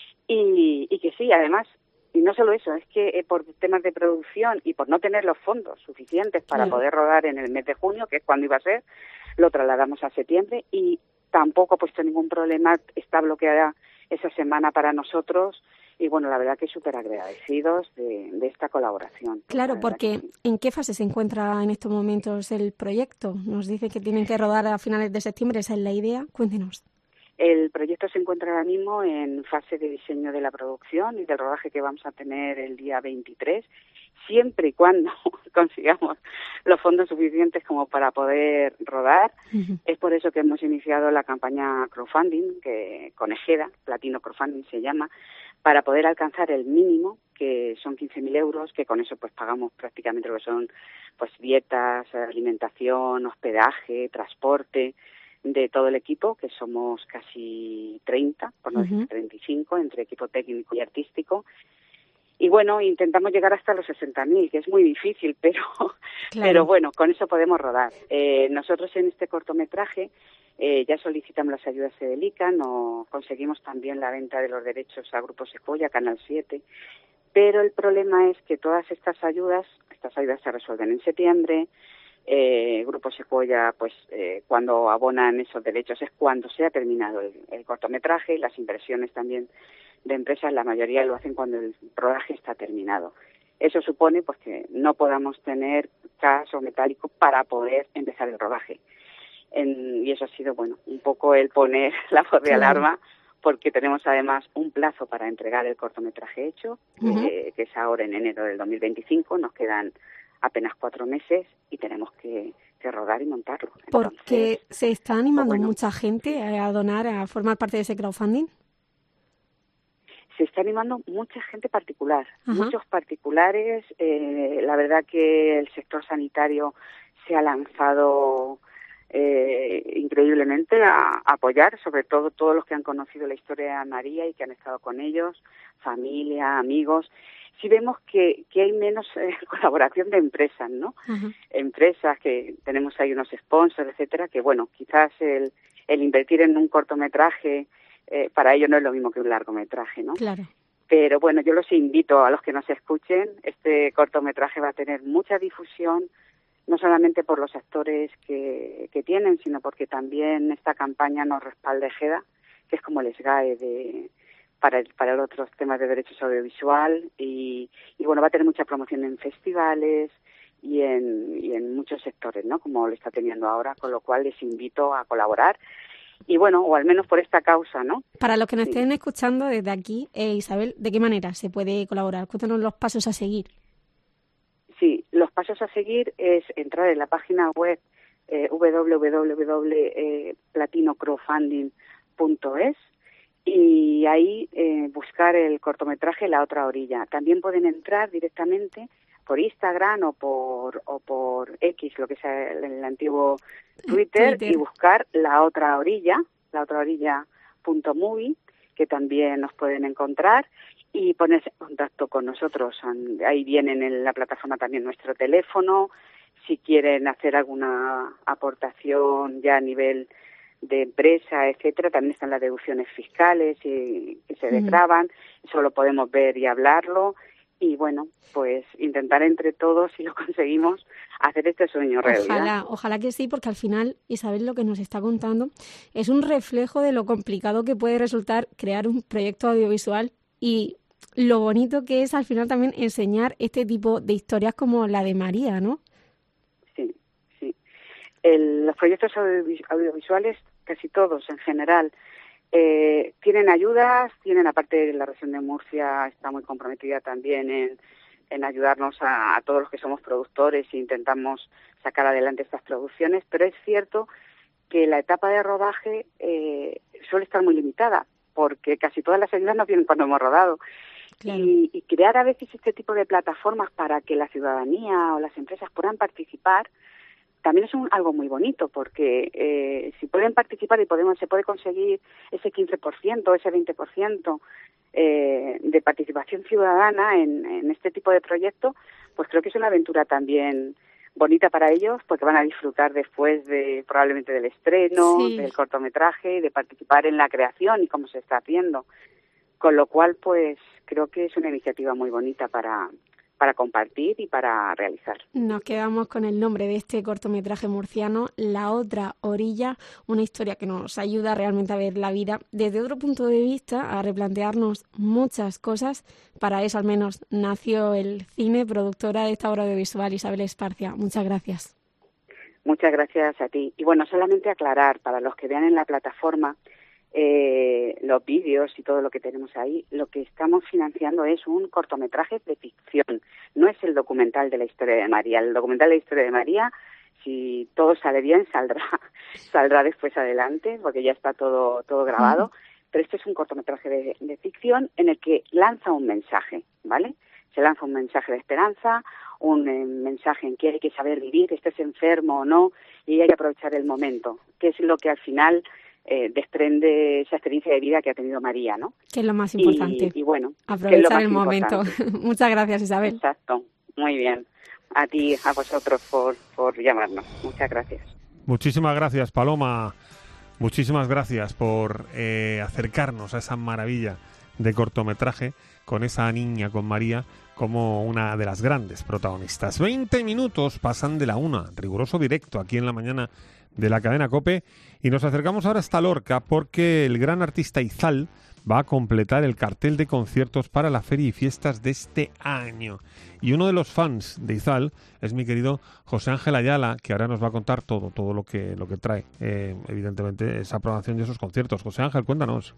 y que sí, además, y no solo eso, es que por temas de producción y por no tener los fondos suficientes para poder rodar en el mes de junio, que es cuando iba a ser, lo trasladamos a septiembre y tampoco ha puesto ningún problema, está bloqueada esa semana para nosotros y bueno, la verdad que súper agradecidos de esta colaboración. Claro, porque ¿en qué fase se encuentra en estos momentos el proyecto? Nos dice que tienen que rodar a finales de septiembre, esa es la idea, cuéntenos. El proyecto se encuentra ahora mismo en fase de diseño de la producción y del rodaje que vamos a tener el día 23, siempre y cuando consigamos los fondos suficientes como para poder rodar. Es por eso que hemos iniciado la campaña crowdfunding, que con Ejeda, Platino Crowdfunding se llama, para poder alcanzar el mínimo, que son 15.000 euros, que con eso pues pagamos prácticamente lo que son pues dietas, alimentación, hospedaje, transporte, de todo el equipo, que somos casi 30, por no decir 35, entre equipo técnico y artístico. Y bueno, intentamos llegar hasta los 60.000, que es muy difícil, pero bueno, con eso podemos rodar. Nosotros en este cortometraje ya solicitamos las ayudas del ICANN, conseguimos también la venta de los derechos a Grupo Sequoia, Canal 7, pero el problema es que todas estas ayudas se resuelven en septiembre. Grupo Sequoia, pues cuando abonan esos derechos es cuando se ha terminado el cortometraje, y las inversiones también de empresas, la mayoría lo hacen cuando el rodaje está terminado. Eso supone pues que no podamos tener cash o metálico para poder empezar el rodaje. Y eso ha sido, bueno, un poco el poner la voz de alarma, porque tenemos además un plazo para entregar el cortometraje hecho, que es ahora en enero del 2025, nos quedan apenas 4 meses y tenemos que rodar y montarlo. Porque se está animando mucha gente a donar, a formar parte de ese crowdfunding. Se está animando mucha gente particular, muchos particulares. La verdad que el sector sanitario se ha lanzado increíblemente a apoyar, sobre todo todos los que han conocido la historia de María y que han estado con ellos, familia, amigos. Sí vemos que hay menos colaboración de empresas, ¿no? Empresas que tenemos ahí unos sponsors, etcétera, que bueno, quizás el invertir en un cortometraje para ellos no es lo mismo que un largometraje, ¿no? Claro. Pero bueno, yo los invito a los que nos escuchen, este cortometraje va a tener mucha difusión, no solamente por los actores que tienen, sino porque también esta campaña nos respalda Ejeda, que es como el SGAE para los otros temas de derechos audiovisual y bueno, va a tener mucha promoción en festivales y en muchos sectores, ¿no? Como lo está teniendo ahora, con lo cual les invito a colaborar y bueno, o al menos por esta causa, ¿no? Para los que nos estén escuchando desde aquí, Isabel, ¿de qué manera se puede colaborar? Cuéntanos los pasos a seguir. Sí, los pasos a seguir es entrar en la página web www.platinocrowdfunding.es y ahí buscar el cortometraje La Otra Orilla. También pueden entrar directamente por Instagram o por X, lo que es el antiguo Twitter, y buscar La Otra Orilla, laotraorilla.movie, que también nos pueden encontrar, y ponerse en contacto con nosotros. Ahí vienen en la plataforma también nuestro teléfono, si quieren hacer alguna aportación ya a nivel de empresa, etcétera, también están las deducciones fiscales que se desgravan, eso lo podemos ver y hablarlo, y bueno, pues intentar entre todos, si lo conseguimos, hacer este sueño realidad. Ojalá que sí, porque al final, Isabel, lo que nos está contando es un reflejo de lo complicado que puede resultar crear un proyecto audiovisual y lo bonito que es al final también enseñar este tipo de historias como la de María, ¿no? Sí. Los proyectos audiovisuales, casi todos en general, tienen ayudas, aparte de la región de Murcia, está muy comprometida también en ayudarnos a todos los que somos productores e intentamos sacar adelante estas producciones, pero es cierto que la etapa de rodaje suele estar muy limitada, porque casi todas las ayudas nos vienen cuando hemos rodado. Claro. Y crear a veces este tipo de plataformas para que la ciudadanía o las empresas puedan participar también es algo muy bonito, porque si pueden participar y se puede conseguir ese 15%, ese 20% de participación ciudadana en este tipo de proyectos, pues creo que es una aventura también bonita para ellos porque van a disfrutar después probablemente del estreno, Sí. del cortometraje, de participar en la creación y cómo se está haciendo. Con lo cual, pues creo que es una iniciativa muy bonita para compartir y para realizar. Nos quedamos con el nombre de este cortometraje murciano, La otra orilla, una historia que nos ayuda realmente a ver la vida desde otro punto de vista, a replantearnos muchas cosas. Para eso al menos nació el cine. Productora de esta obra audiovisual, Isabel Esparcia, muchas gracias. Muchas gracias a ti. Y bueno, solamente aclarar, para los que vean en la plataforma los vídeos y todo lo que tenemos ahí, lo que estamos financiando es un cortometraje de ficción, no es el documental de la historia de María. El documental de la historia de María, si todo sale bien, saldrá después adelante, porque ya está todo grabado, pero este es un cortometraje de ficción en el que lanza un mensaje, ¿vale? Se lanza un mensaje de esperanza, un mensaje en que hay que saber vivir, estés enfermo o no, y hay que aprovechar el momento, que es lo que al final desprende esa experiencia de vida que ha tenido María, ¿no? Que es lo más importante. Y bueno, aprovechar el momento. Muchas gracias, Isabel. Exacto, muy bien. A ti, a vosotros por llamarnos. Muchas gracias. Muchísimas gracias, Paloma. Muchísimas gracias por acercarnos a esa maravilla de cortometraje con esa niña, con María, como una de las grandes protagonistas. 20 minutos pasan de la 1, riguroso directo aquí en la mañana de la cadena COPE, y nos acercamos ahora hasta Lorca porque el gran artista Izal va a completar el cartel de conciertos para la feria y fiestas de este año. Y uno de los fans de Izal es mi querido José Ángel Ayala, que ahora nos va a contar todo lo que trae, evidentemente, esa programación de esos conciertos. José Ángel, cuéntanos.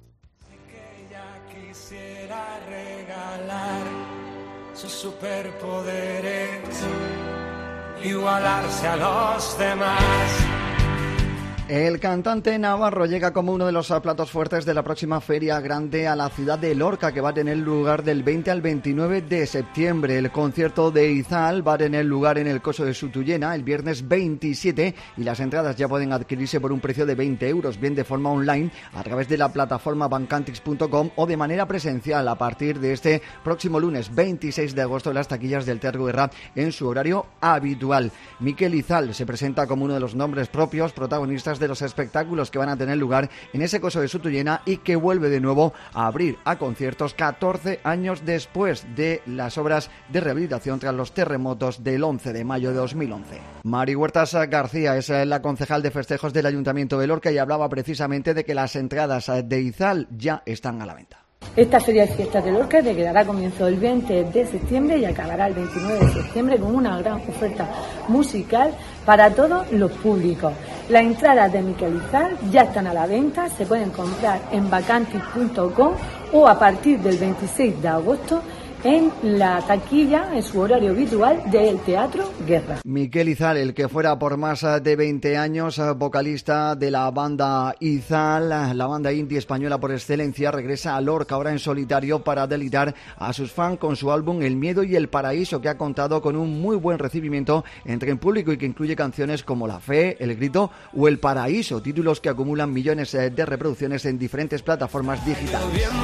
Quisiera regalar sus superpoderes, igualarse a los demás. El cantante navarro llega como uno de los platos fuertes de la próxima Feria Grande a la ciudad de Lorca, que va a tener lugar del 20 al 29 de septiembre. El concierto de Izal va a tener lugar en el Coso de Sutuyena el viernes 27 y las entradas ya pueden adquirirse por un precio de 20 euros, bien de forma online a través de la plataforma bancantix.com o de manera presencial a partir de este próximo lunes 26 de agosto en las taquillas del Teatro Guerra en su horario habitual. Miquel Izal se presenta como uno de los nombres propios protagonistas de los espectáculos que van a tener lugar en ese Coso de Sutuyena y que vuelve de nuevo a abrir a conciertos 14 años después de las obras de rehabilitación tras los terremotos del 11 de mayo de 2011. Mari Huertas García es la concejal de festejos del Ayuntamiento de Lorca y hablaba precisamente de que las entradas de Izal ya están a la venta. Esta Feria de Fiestas de Lorca, que dará comienzo el 20 de septiembre y acabará el 29 de septiembre con una gran oferta musical para todos los públicos. Las entradas de Miquel Izal ya están a la venta, se pueden comprar en bacantis.com o a partir del 26 de agosto en la taquilla, en su horario habitual del Teatro Guerra. Miquel Izal, el que fuera por más de 20 años vocalista de la banda Izal, la banda indie española por excelencia, regresa a Lorca ahora en solitario para deleitar a sus fans con su álbum El Miedo y el Paraíso, que ha contado con un muy buen recibimiento entre el público y que incluye canciones como La Fe, El Grito o El Paraíso, títulos que acumulan millones de reproducciones en diferentes plataformas digitales.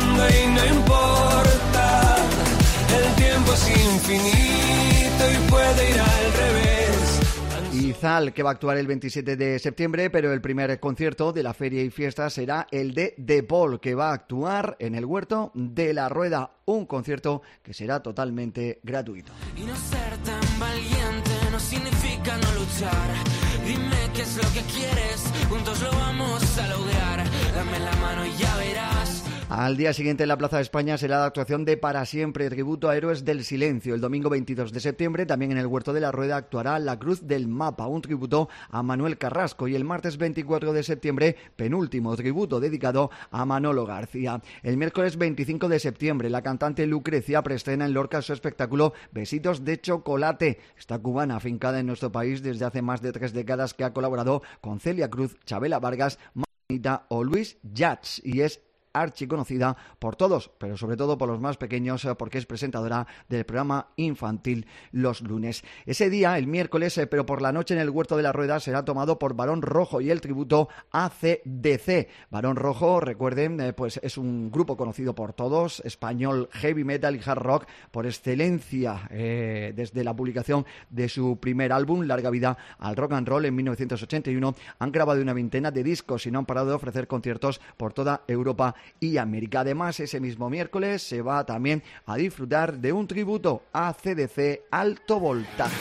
El tiempo es infinito y puede ir al revés. Izal, que va a actuar el 27 de septiembre, pero el primer concierto de la feria y fiesta será el de The Paul, que va a actuar en el Huerto de la Rueda, un concierto que será totalmente gratuito. Y no ser tan valiente no significa no luchar. Dime qué es lo que quieres, juntos lo vamos a lograr. Dame la mano y ya verás. Al día siguiente en la Plaza de España será la actuación de Para Siempre, tributo a Héroes del Silencio. El domingo 22 de septiembre también en el Huerto de la Rueda actuará La Cruz del Mapa, un tributo a Manuel Carrasco. Y el martes 24 de septiembre, penúltimo tributo dedicado a Manolo García. El miércoles 25 de septiembre, la cantante Lucrecia preestrena en Lorca su espectáculo Besitos de Chocolate. Esta cubana, afincada en nuestro país desde hace más de 3 décadas, que ha colaborado con Celia Cruz, Chabela Vargas, Manita o Luis Yats, y es archiconocida por todos, pero sobre todo por los más pequeños, porque es presentadora del programa infantil los lunes. Ese día, el miércoles, pero por la noche en el Huerto de la Rueda, será tomado por Barón Rojo y el tributo AC/DC. Barón Rojo, recuerden, pues es un grupo conocido por todos, español, heavy metal y hard rock por excelencia, desde la publicación de su primer álbum, Larga Vida al Rock and Roll, en 1981, han grabado una veintena de discos y no han parado de ofrecer conciertos por toda Europa y América. Además, ese mismo miércoles se va también a disfrutar de un tributo a AC/DC Alto Voltaje.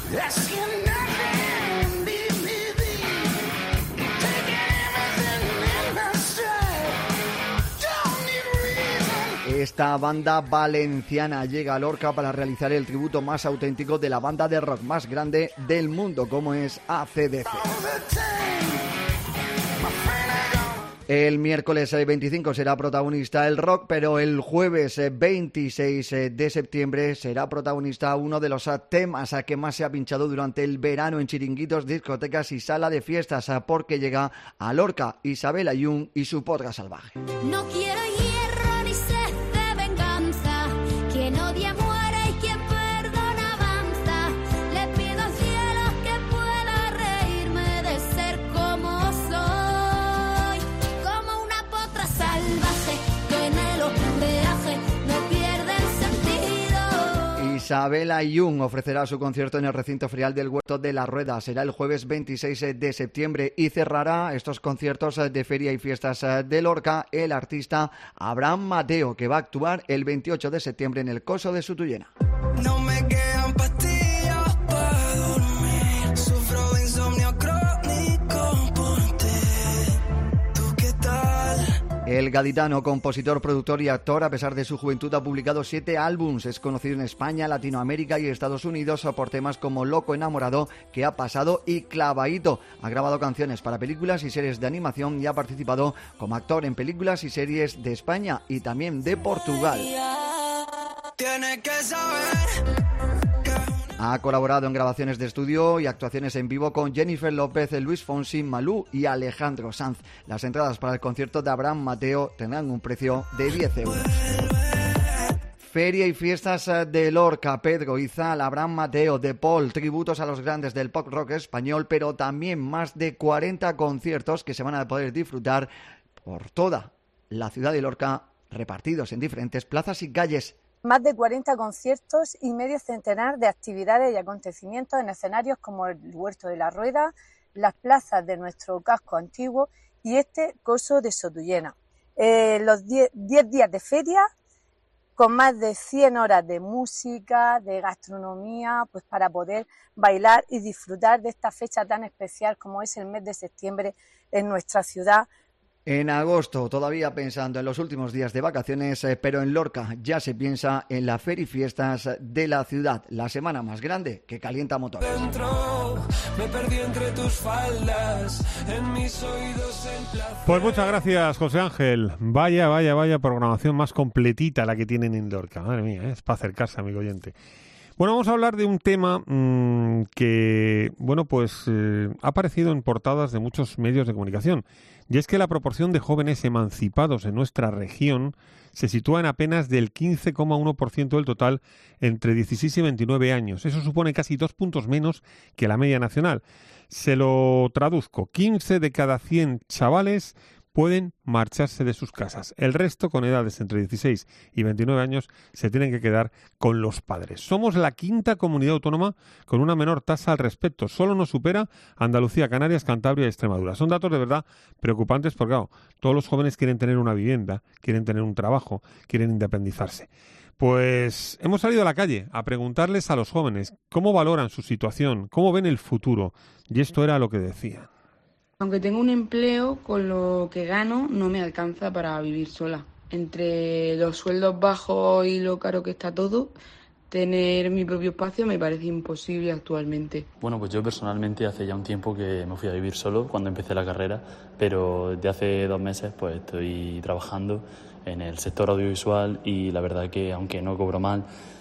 Esta banda valenciana llega a Lorca para realizar el tributo más auténtico de la banda de rock más grande del mundo, como es AC/DC. El miércoles 25 será protagonista el rock, pero el jueves 26 de septiembre será protagonista uno de los temas que más se ha pinchado durante el verano en chiringuitos, discotecas y sala de fiestas, porque llega a Lorca Isabel Ayun y su Podga Salvaje. No quiero hierro ni sed de venganza, quien odia muere y quien perdona avanza. Le pido al cielo que pueda reírme de ser como soy, como una potra salvaje que en el oleaje no pierde el sentido. Isabel Ayun ofrecerá su concierto en el recinto ferial del Huerto de la Rueda. Será el jueves 26 de septiembre y cerrará estos conciertos de feria y fiestas de Lorca el artista Abraham Mateo, que va a actuar el 28 de septiembre en el Coso de Sutuyena. No me quedan pastillas para dormir, sufro de insomnio crónico por ti. ¿Tú qué tal? El gaditano, compositor, productor y actor, a pesar de su juventud, ha publicado 7 álbumes. Es conocido en España, Latinoamérica y Estados Unidos por temas como Loco Enamorado, ¿Qué ha pasado? Y Clavadito. Ha grabado canciones para películas y series de animación y ha participado como actor en películas y series de España y también de Portugal. Tienes que saber. Ha colaborado en grabaciones de estudio y actuaciones en vivo con Jennifer López, Luis Fonsi, Malú y Alejandro Sanz. Las entradas para el concierto de Abraham Mateo tendrán un precio de 10 euros. Feria y fiestas de Lorca, Pedro Izal, Abraham Mateo, De Paul, tributos a los grandes del pop rock español, pero también más de 40 conciertos que se van a poder disfrutar por toda la ciudad de Lorca, repartidos en diferentes plazas y calles. Más de 40 conciertos y medio centenar de actividades y acontecimientos en escenarios como el Huerto de la Rueda, las plazas de nuestro casco antiguo y este Coso de Sotuyena. Los 10 días de feria con más de 100 horas de música, de gastronomía, pues para poder bailar y disfrutar de esta fecha tan especial como es el mes de septiembre en nuestra ciudad. En agosto, todavía pensando en los últimos días de vacaciones, pero en Lorca ya se piensa en la feria y fiestas de la ciudad, la semana más grande que calienta motores. Dentro, me perdí entre tus faldas, en mis oídos el placer. Pues muchas gracias, José Ángel. Vaya programación más completita la que tienen en Lorca. Madre mía, es para acercarse, amigo oyente. Bueno, vamos a hablar de un tema que, bueno, pues ha aparecido en portadas de muchos medios de comunicación. Y es que la proporción de jóvenes emancipados en nuestra región se sitúa en apenas del 15,1% del total entre 16 y 29 años. Eso supone casi 2 puntos menos que la media nacional. Se lo traduzco, 15 de cada 100 chavales pueden marcharse de sus casas. El resto, con edades entre 16 y 29 años, se tienen que quedar con los padres. Somos la 5ª comunidad autónoma con una menor tasa al respecto. Solo nos supera Andalucía, Canarias, Cantabria y Extremadura. Son datos de verdad preocupantes porque, claro, todos los jóvenes quieren tener una vivienda, quieren tener un trabajo, quieren independizarse. Pues hemos salido a la calle a preguntarles a los jóvenes cómo valoran su situación, cómo ven el futuro. Y esto era lo que decían. Aunque tengo un empleo, con lo que gano no me alcanza para vivir sola. Entre los sueldos bajos y lo caro que está todo, tener mi propio espacio me parece imposible actualmente. Bueno, pues yo personalmente hace ya un tiempo que me fui a vivir solo cuando empecé la carrera, pero de hace 2 meses pues estoy trabajando en el sector audiovisual y la verdad que aunque no cobro mal,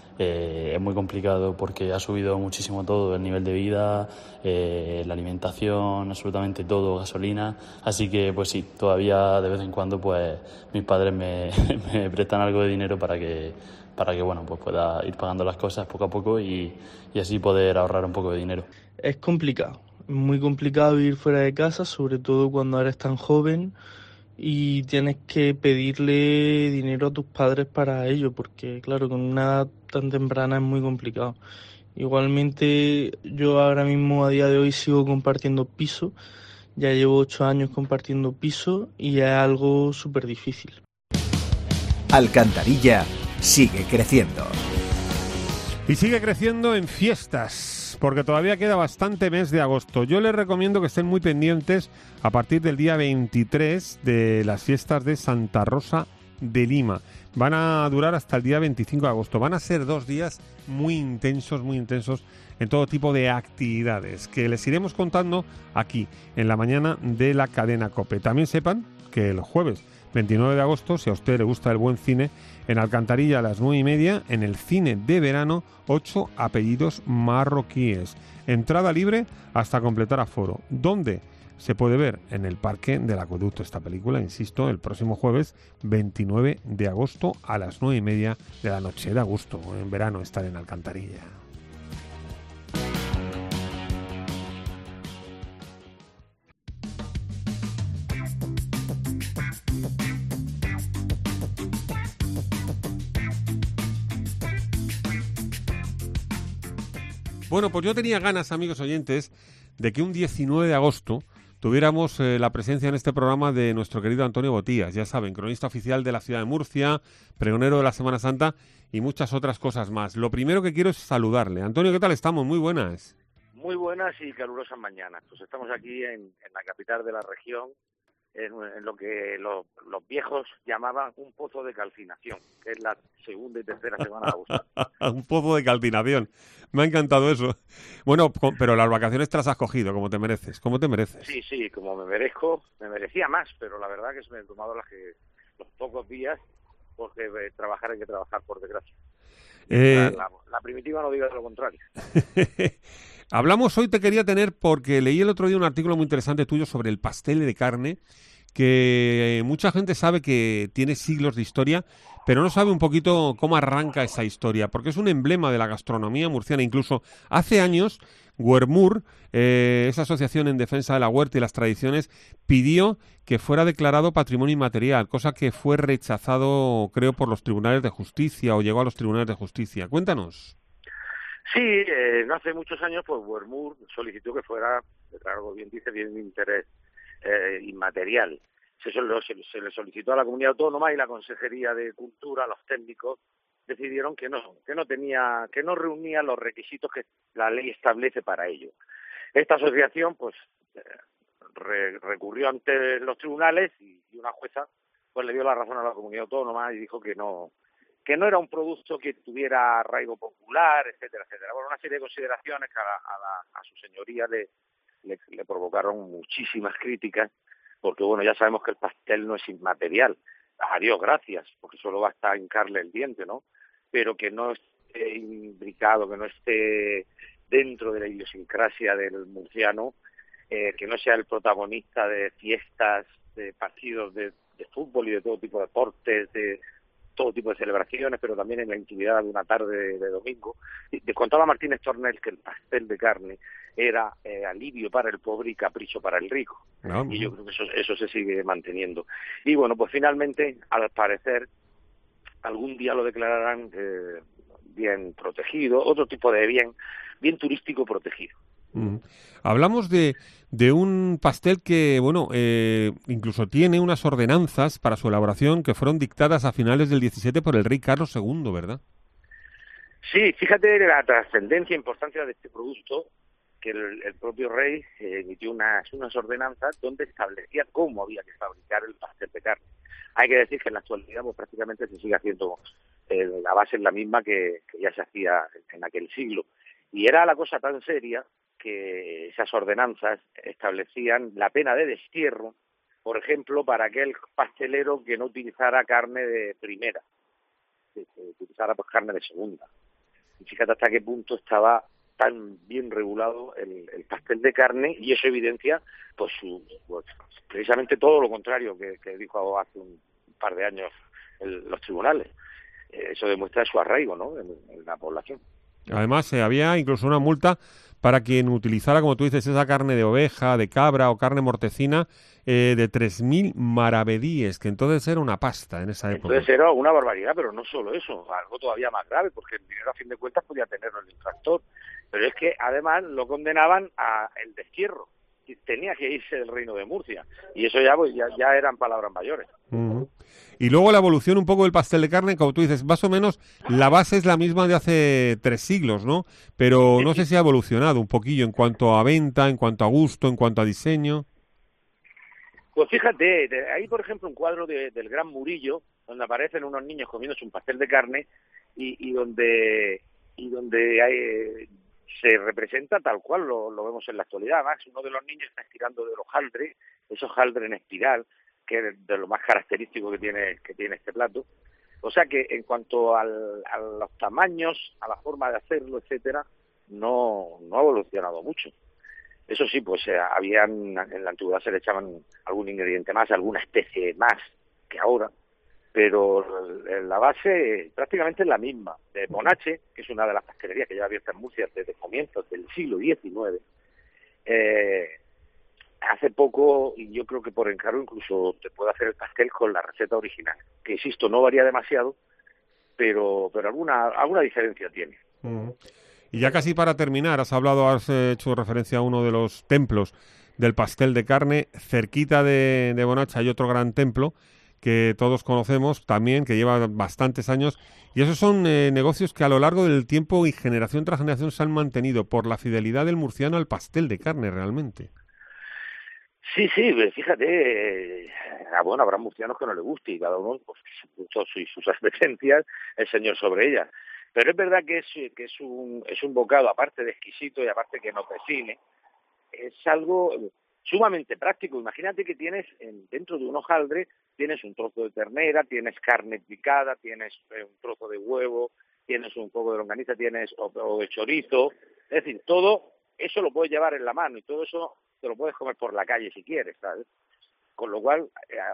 es muy complicado porque ha subido muchísimo todo, el nivel de vida, la alimentación, absolutamente todo, gasolina, así que pues sí, todavía de vez en cuando pues mis padres me prestan algo de dinero para que bueno, pues pueda ir pagando las cosas poco a poco y así poder ahorrar un poco de dinero. Es complicado, muy complicado vivir fuera de casa, sobre todo cuando eres tan joven y tienes que pedirle dinero a tus padres para ello, porque claro, con una edad tan temprana es muy complicado. Igualmente, yo ahora mismo a día de hoy sigo compartiendo piso, ya llevo 8 años compartiendo piso y es algo súper difícil. Alcantarilla sigue creciendo. Y sigue creciendo en fiestas, porque todavía queda bastante mes de agosto. Yo les recomiendo que estén muy pendientes a partir del día 23 de las fiestas de Santa Rosa de Lima. Van a durar hasta el día 25 de agosto. Van a ser 2 días muy intensos en todo tipo de actividades que les iremos contando aquí en la mañana de la cadena COPE. También sepan que el jueves 29 de agosto, si a usted le gusta el buen cine, en Alcantarilla a las 9:30, en el cine de verano, 8 apellidos marroquíes. Entrada libre hasta completar aforo. ¿Dónde? Se puede ver en el Parque del Acueducto esta película, insisto, el próximo jueves 29 de agosto a las 9:30 de la noche. Da gusto en verano estar en Alcantarilla. Bueno, pues yo tenía ganas, amigos oyentes, de que un 19 de agosto tuviéramos la presencia en este programa de nuestro querido Antonio Botías, ya saben, cronista oficial de la ciudad de Murcia, pregonero de la Semana Santa y muchas otras cosas más. Lo primero que quiero es saludarle. Antonio, ¿qué tal estamos? Muy buenas. Muy buenas y calurosas mañanas. Pues estamos aquí en la capital de la región, en lo que los viejos llamaban un pozo de calcinación, que es la segunda y tercera semana de agosto. Un pozo de calcinación. Me ha encantado eso. Bueno, pero las vacaciones te las has cogido, como te mereces. ¿Cómo te mereces? Sí, como me merezco, me merecía más, pero la verdad que se me han tomado los pocos días, porque trabajar hay que trabajar, por desgracia. La primitiva no diga lo contrario. Hablamos hoy, te quería tener porque leí el otro día un artículo muy interesante tuyo sobre el pastel de carne, que mucha gente sabe que tiene siglos de historia, pero no sabe un poquito cómo arranca esa historia, porque es un emblema de la gastronomía murciana. Incluso hace años, Huermur, esa asociación en defensa de la huerta y las tradiciones, pidió que fuera declarado patrimonio inmaterial, cosa que fue rechazado, creo, por los tribunales de justicia, o llegó a los tribunales de justicia. Cuéntanos. Sí, no hace muchos años, pues Huermur solicitó que fuera declarado, bien dice, bien de interés inmaterial. Se le solicitó a la comunidad autónoma y la Consejería de Cultura, los técnicos, decidieron que no reunía los requisitos que la ley establece para ello. Esta asociación, pues, recurrió ante los tribunales y una jueza, pues, le dio la razón a la comunidad autónoma y dijo que no era un producto que tuviera arraigo popular, etcétera, etcétera. Bueno, una serie de consideraciones que a su señoría le provocaron muchísimas críticas, porque bueno, ya sabemos que el pastel no es inmaterial, a Dios gracias, porque solo basta hincarle el diente, ¿no? Pero que no esté imbricado, que no esté dentro de la idiosincrasia del murciano, que no sea el protagonista de fiestas, de partidos de fútbol y de todo tipo de deportes, de todo tipo de celebraciones, pero también en la intimidad de una tarde de domingo. Te contaba Martínez Tornel que el pastel de carne era alivio para el pobre y capricho para el rico. Y yo creo que eso se sigue manteniendo. Y bueno, pues finalmente, al parecer, algún día lo declararán bien protegido, otro tipo de bien turístico protegido. Hablamos de un pastel que, bueno, incluso tiene unas ordenanzas para su elaboración que fueron dictadas a finales del 17 por el rey Carlos II, ¿verdad? Sí, fíjate la trascendencia e importancia de este producto, que el propio rey emitió unas ordenanzas donde establecía cómo había que fabricar el pastel de carne. Hay que decir que en la actualidad pues, prácticamente se sigue haciendo, la base es la misma que ya se hacía en aquel siglo. Y era la cosa tan seria que esas ordenanzas establecían la pena de destierro, por ejemplo, para aquel pastelero que no utilizara carne de primera, que utilizara pues carne de segunda. fíjate hasta qué punto estaba tan bien regulado el pastel de carne, y eso evidencia pues, pues precisamente todo lo contrario que dijo hace un par de años los tribunales. Eso demuestra su arraigo, ¿no?, en la población. Además, había incluso una multa para quien utilizara, como tú dices, esa carne de oveja, de cabra o carne mortecina de 3.000 maravedíes, que entonces era una pasta en esa época. Entonces era una barbaridad, pero no solo eso, algo todavía más grave, porque el dinero a fin de cuentas podía tenerlo el infractor. Pero es que además lo condenaban a el destierro, y tenía que irse del Reino de Murcia, y eso ya, pues, ya eran palabras mayores. Y luego la evolución un poco del pastel de carne, como tú dices, más o menos la base es la misma de hace 3 siglos, ¿no? Pero no sé si ha evolucionado un poquillo en cuanto a venta, en cuanto a gusto, en cuanto a diseño. Pues fíjate, hay por ejemplo un cuadro del Gran Murillo, donde aparecen unos niños comiéndose un pastel de carne y donde se representa tal cual lo vemos en la actualidad. Además, uno de los niños está estirando de los hojaldres, esos hojaldres en espiral, que es de lo más característico que tiene este plato. O sea que en cuanto a los tamaños, a la forma de hacerlo, etcétera, no ha evolucionado mucho. Eso sí, pues en la antigüedad se le echaban algún ingrediente más, alguna especie más que ahora, pero la base prácticamente es la misma. De Bonache, que es una de las pastelerías que lleva abierta en Murcia desde comienzos del siglo XIX, hace poco, y yo creo que por encargo incluso te puede hacer el pastel con la receta original, que insisto, no varía demasiado, pero alguna diferencia tiene. Y ya casi para terminar, has hecho referencia a uno de los templos del pastel de carne. Cerquita de Bonache hay otro gran templo que todos conocemos también, que lleva bastantes años, y esos son negocios que a lo largo del tiempo y generación tras generación se han mantenido por la fidelidad del murciano al pastel de carne, realmente. Sí, fíjate, habrá murcianos que no le guste, y cada uno, pues, sus apetencias, el señor sobre ellas. Pero es verdad que es un bocado, aparte de exquisito y aparte que no precine, es algo sumamente práctico. Imagínate que tienes dentro de un hojaldre, tienes un trozo de ternera, tienes carne picada, tienes un trozo de huevo, tienes un poco de longaniza, tienes o de chorizo. Es decir, todo eso lo puedes llevar en la mano y todo eso te lo puedes comer por la calle si quieres, ¿sabes? Con lo cual,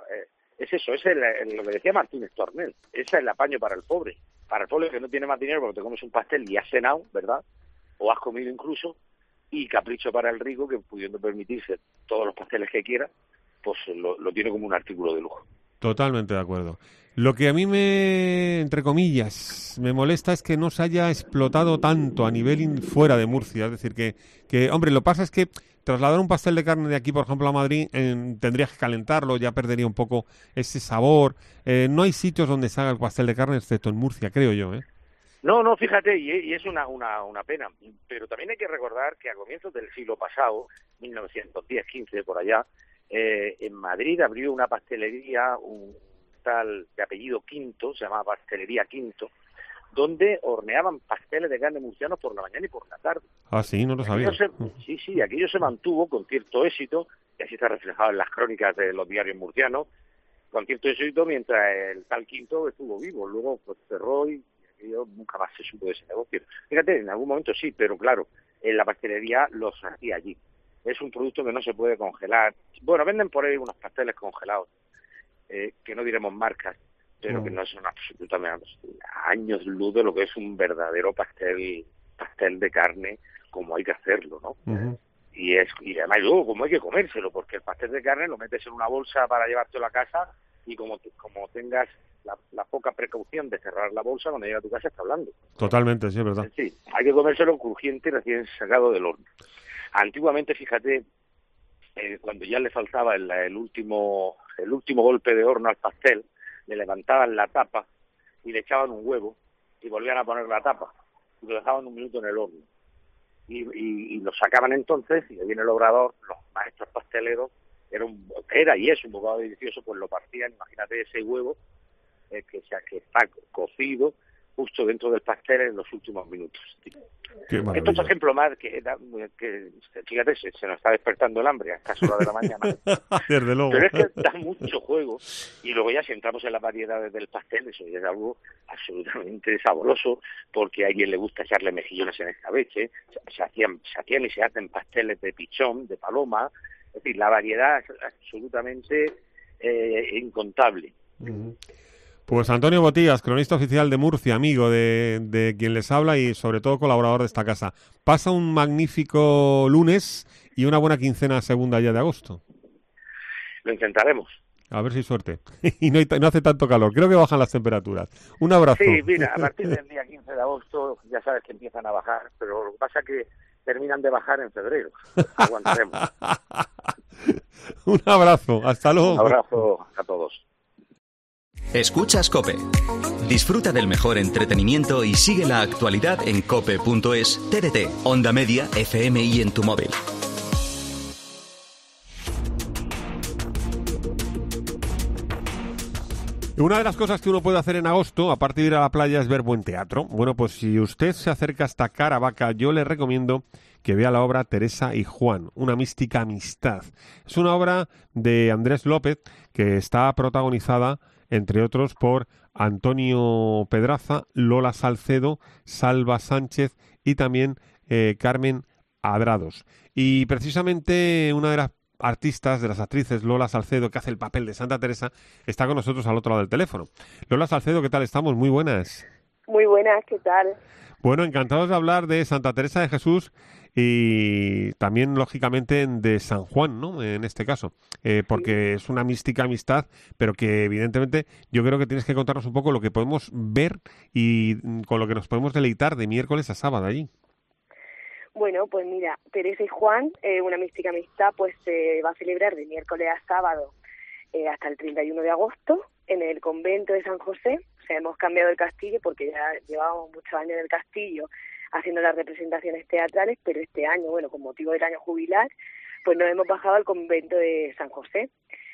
es eso, es lo que decía Martínez Tornel, ese es el apaño para el pobre que no tiene más dinero porque te comes un pastel y has cenado, ¿verdad? O has comido incluso, y capricho para el rico que, pudiendo permitirse todos los pasteles que quiera, pues lo tiene como un artículo de lujo. Totalmente de acuerdo. Lo que a mí entre comillas, me molesta es que no se haya explotado tanto a nivel fuera de Murcia. Es decir, que hombre, lo que pasa es que trasladar un pastel de carne de aquí, por ejemplo, a Madrid, tendrías que calentarlo, ya perdería un poco ese sabor. No hay sitios donde se haga el pastel de carne, excepto en Murcia, creo yo, ¿eh? No, fíjate, y es una pena. Pero también hay que recordar que a comienzos del siglo pasado, 1910-15, por allá, en Madrid abrió una pastelería, un tal de apellido Quinto, se llamaba Pastelería Quinto, donde horneaban pasteles de carne murcianos por la mañana y por la tarde. Ah, sí, no lo sabía. Aquello se mantuvo con cierto éxito, y así está reflejado en las crónicas de los diarios murcianos, con cierto éxito mientras el tal Quinto estuvo vivo. Luego pues cerró y aquello nunca más se supo de ese negocio. Fíjate, en algún momento sí, pero claro, en la pastelería los hacía allí. Es un producto que no se puede congelar. Bueno, venden por ahí unos pasteles congelados, que no diremos marcas, pero que no son absolutamente años luz de lo que es un verdadero pastel de carne como hay que hacerlo, ¿no? Y además luego como hay que comérselo, porque el pastel de carne lo metes en una bolsa para llevártelo a casa y como tengas la poca precaución de cerrar la bolsa, cuando llega a tu casa está hablando. Totalmente, sí, es verdad. Sí, hay que comérselo crujiente y recién sacado del horno. Antiguamente, fíjate, cuando ya le faltaba el último golpe de horno al pastel, le levantaban la tapa y le echaban un huevo y volvían a poner la tapa y lo dejaban un minuto en el horno y lo sacaban entonces, y ahí en el obrador los maestros pasteleros era y es un bocado delicioso, pues lo partían. Imagínate ese huevo que está cocido, justo dentro del pastel en los últimos minutos. Qué Esto es maravilla. ejemplo más que fíjate, se nos está despertando el hambre a estas horas de la mañana. Desde luego. Pero es que da mucho juego. Y luego ya si entramos en las variedades del pastel, eso ya es algo absolutamente sabroso, porque a alguien le gusta echarle mejillones en escabeche, se hacían y se hacen pasteles de pichón, de paloma, es decir, la variedad es absolutamente incontable. Pues Antonio Botías, cronista oficial de Murcia, amigo de quien les habla y sobre todo colaborador de esta casa. Pasa un magnífico lunes y una buena quincena segunda ya de agosto. Lo intentaremos. A ver si hay suerte. Y no hace tanto calor. Creo que bajan las temperaturas. Un abrazo. Sí, mira, a partir del día 15 de agosto ya sabes que empiezan a bajar, pero lo que pasa es que terminan de bajar en febrero. Aguantaremos. Un abrazo. Hasta luego. Un abrazo a todos. Escuchas COPE. Disfruta del mejor entretenimiento y sigue la actualidad en cope.es, TDT, Onda Media, FM y en tu móvil. Una de las cosas que uno puede hacer en agosto, aparte de ir a la playa, es ver buen teatro. Bueno, pues si usted se acerca hasta Caravaca, yo le recomiendo que vea la obra Teresa y Juan, una mística amistad. Es una obra de Andrés López que está protagonizada, entre otros, por Antonio Pedraza, Lola Salcedo, Salva Sánchez y también Carmen Adrados. Y precisamente una de las artistas, de las actrices, Lola Salcedo, que hace el papel de Santa Teresa, está con nosotros al otro lado del teléfono. Lola Salcedo, ¿qué tal estamos? Muy buenas. Muy buenas, ¿qué tal? Bueno, encantados de hablar de Santa Teresa de Jesús y también, lógicamente, de San Juan, ¿no? En este caso, porque es una mística amistad, pero que evidentemente yo creo que tienes que contarnos un poco lo que podemos ver y con lo que nos podemos deleitar de miércoles a sábado allí. Bueno, pues mira, Teresa y Juan, una mística amistad, pues se va a celebrar de miércoles a sábado hasta el 31 de agosto en el convento de San José. O sea, hemos cambiado el castillo porque ya llevábamos muchos años en el castillo haciendo las representaciones teatrales, pero este año, bueno, con motivo del año jubilar, pues nos hemos bajado al convento de San José.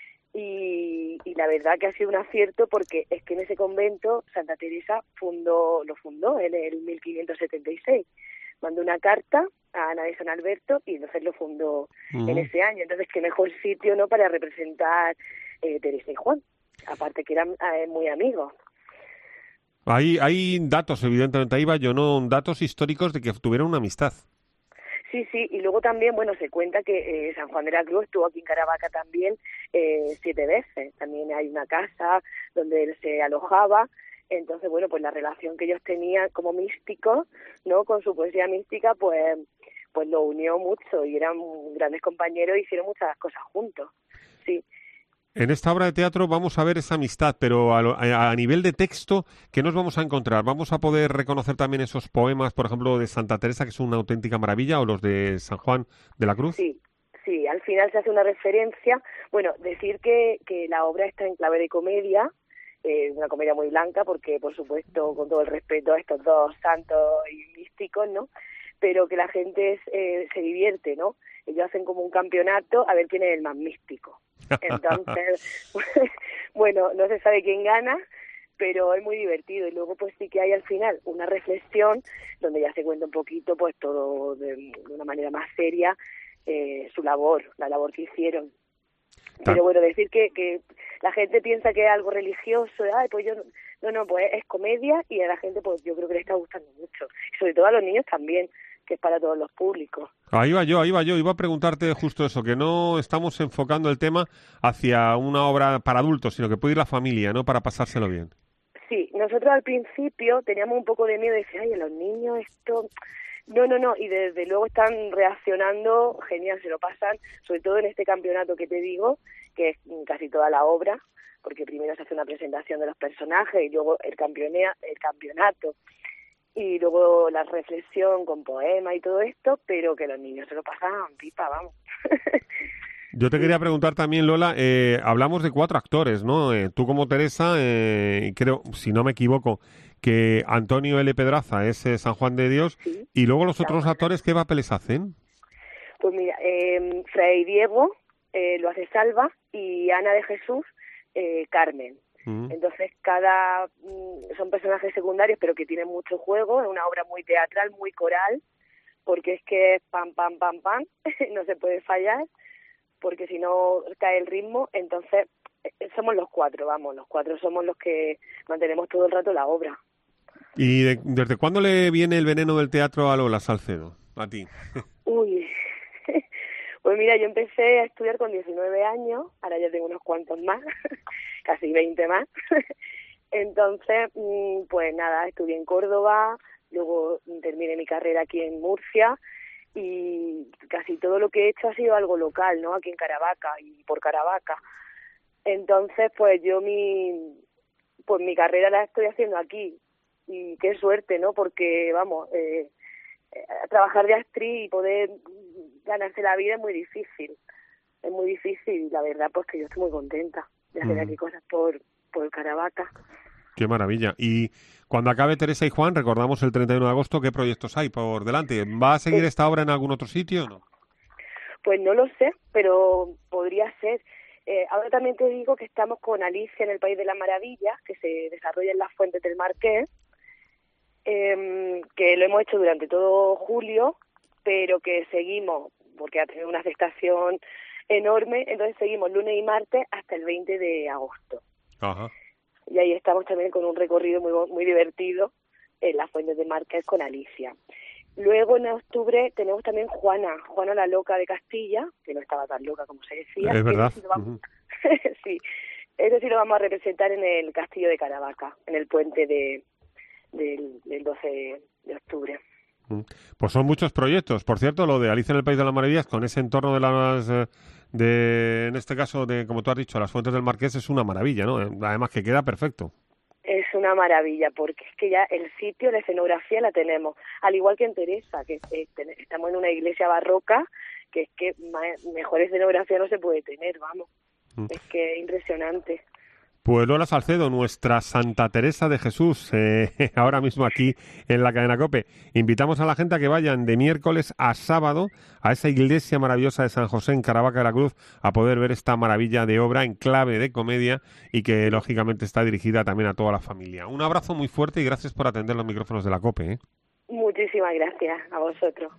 Y la verdad que ha sido un acierto porque es que en ese convento Santa Teresa lo fundó en el 1576. Mandó una carta a Ana de San Alberto y entonces lo fundó en ese año. Entonces, qué mejor sitio, ¿no?, para representar Teresa y Juan. Aparte que eran muy amigos. Hay datos, evidentemente, ahí va yo, ¿no? Datos históricos de que tuvieron una amistad. Sí, y luego también, bueno, se cuenta que San Juan de la Cruz estuvo aquí en Caravaca también 7 veces. También hay una casa donde él se alojaba. Entonces, bueno, pues la relación que ellos tenían como místicos, ¿no?, con su poesía mística, pues lo unió mucho y eran grandes compañeros y hicieron muchas cosas juntos, sí. En esta obra de teatro vamos a ver esa amistad, pero a nivel de texto, ¿qué nos vamos a encontrar? ¿Vamos a poder reconocer también esos poemas, por ejemplo, de Santa Teresa, que es una auténtica maravilla, o los de San Juan de la Cruz? Sí, al final se hace una referencia. Bueno, decir que la obra está en clave de comedia, una comedia muy blanca, porque, por supuesto, con todo el respeto a estos dos santos y místicos, ¿no?, pero que la gente se divierte, ¿no? Ellos hacen como un campeonato a ver quién es el más místico. Entonces, bueno, no se sabe quién gana, pero es muy divertido. Y luego, pues sí que hay al final una reflexión donde ya se cuenta un poquito, pues todo de una manera más seria, su labor, la labor que hicieron. Pero bueno, decir que la gente piensa que es algo religioso, pues yo no, pues es comedia y a la gente, pues yo creo que le está gustando mucho. Y sobre todo a los niños también, que es para todos los públicos. Ahí va yo, iba a preguntarte justo eso, que no estamos enfocando el tema hacia una obra para adultos, sino que puede ir la familia, ¿no?, para pasárselo bien. Sí, nosotros al principio teníamos un poco de miedo de decir, ay, a los niños esto... No, y desde luego están reaccionando, genial, se lo pasan, sobre todo en este campeonato que te digo, que es casi toda la obra, porque primero se hace una presentación de los personajes y luego el campeonato, y luego la reflexión con poema y todo esto, pero que los niños se lo pasan pipa, vamos. Yo te quería preguntar también, Lola, hablamos de 4 actores, ¿no? Tú como Teresa, creo, si no me equivoco, que Antonio L. Pedraza es San Juan de Dios, sí. Y luego los otros actores, ¿qué papeles hacen? Pues mira, Fray Diego lo hace Salva y Ana de Jesús, Carmen. Entonces son personajes secundarios pero que tienen mucho juego, es una obra muy teatral, muy coral, porque es que es pam, pam, pam, pam, no se puede fallar, porque si no cae el ritmo. Entonces somos los cuatro somos los que mantenemos todo el rato la obra. ¿Y desde cuándo le viene el veneno del teatro a Lola Salcedo, a ti? Uy, pues mira, yo empecé a estudiar con 19 años, ahora ya tengo unos cuantos más, casi 20 más. Entonces, pues nada, estudié en Córdoba, luego terminé mi carrera aquí en Murcia y casi todo lo que he hecho ha sido algo local, ¿no? Aquí en Caravaca y por Caravaca. Entonces, pues yo mi carrera la estoy haciendo aquí y qué suerte, ¿no? Porque, vamos, trabajar de actriz y poder ganarse la vida es muy difícil y la verdad pues que yo estoy muy contenta de hacer aquí cosas por Caravaca. Qué maravilla. Y cuando acabe Teresa y Juan, recordamos el 31 de agosto, ¿qué proyectos hay por delante? ¿Va a seguir esta obra en algún otro sitio o no? Pues no lo sé, pero podría ser. Ahora también te digo que estamos con Alicia en el País de las Maravillas, que se desarrolla en las Fuentes del Marqués, que lo hemos hecho durante todo julio, pero que seguimos, porque ha tenido una aceptación enorme, entonces seguimos lunes y martes hasta el 20 de agosto. Ajá. Y ahí estamos también con un recorrido muy, muy divertido en las Fuentes del Marqués con Alicia. Luego en octubre tenemos también Juana la loca de Castilla, que no estaba tan loca como se decía. Es verdad. Sí, eso sí lo vamos a representar en el Castillo de Caravaca, en el puente del 12 de octubre. Pues son muchos proyectos. Por cierto, lo de Alicia en el País de las Maravillas, con ese entorno en este caso, como tú has dicho, las Fuentes del Marqués, es una maravilla, ¿no? Además que queda perfecto. Es una maravilla, porque es que ya el sitio, la escenografía la tenemos, al igual que en Teresa, que estamos en una iglesia barroca, que es que mejor escenografía no se puede tener, vamos. Es que es impresionante. Pues Lola Salcedo, nuestra Santa Teresa de Jesús, ahora mismo aquí en la cadena COPE. Invitamos a la gente a que vayan de miércoles a sábado a esa iglesia maravillosa de San José en Caravaca de la Cruz a poder ver esta maravilla de obra en clave de comedia y que lógicamente está dirigida también a toda la familia. Un abrazo muy fuerte y gracias por atender los micrófonos de la COPE. Muchísimas gracias a vosotros.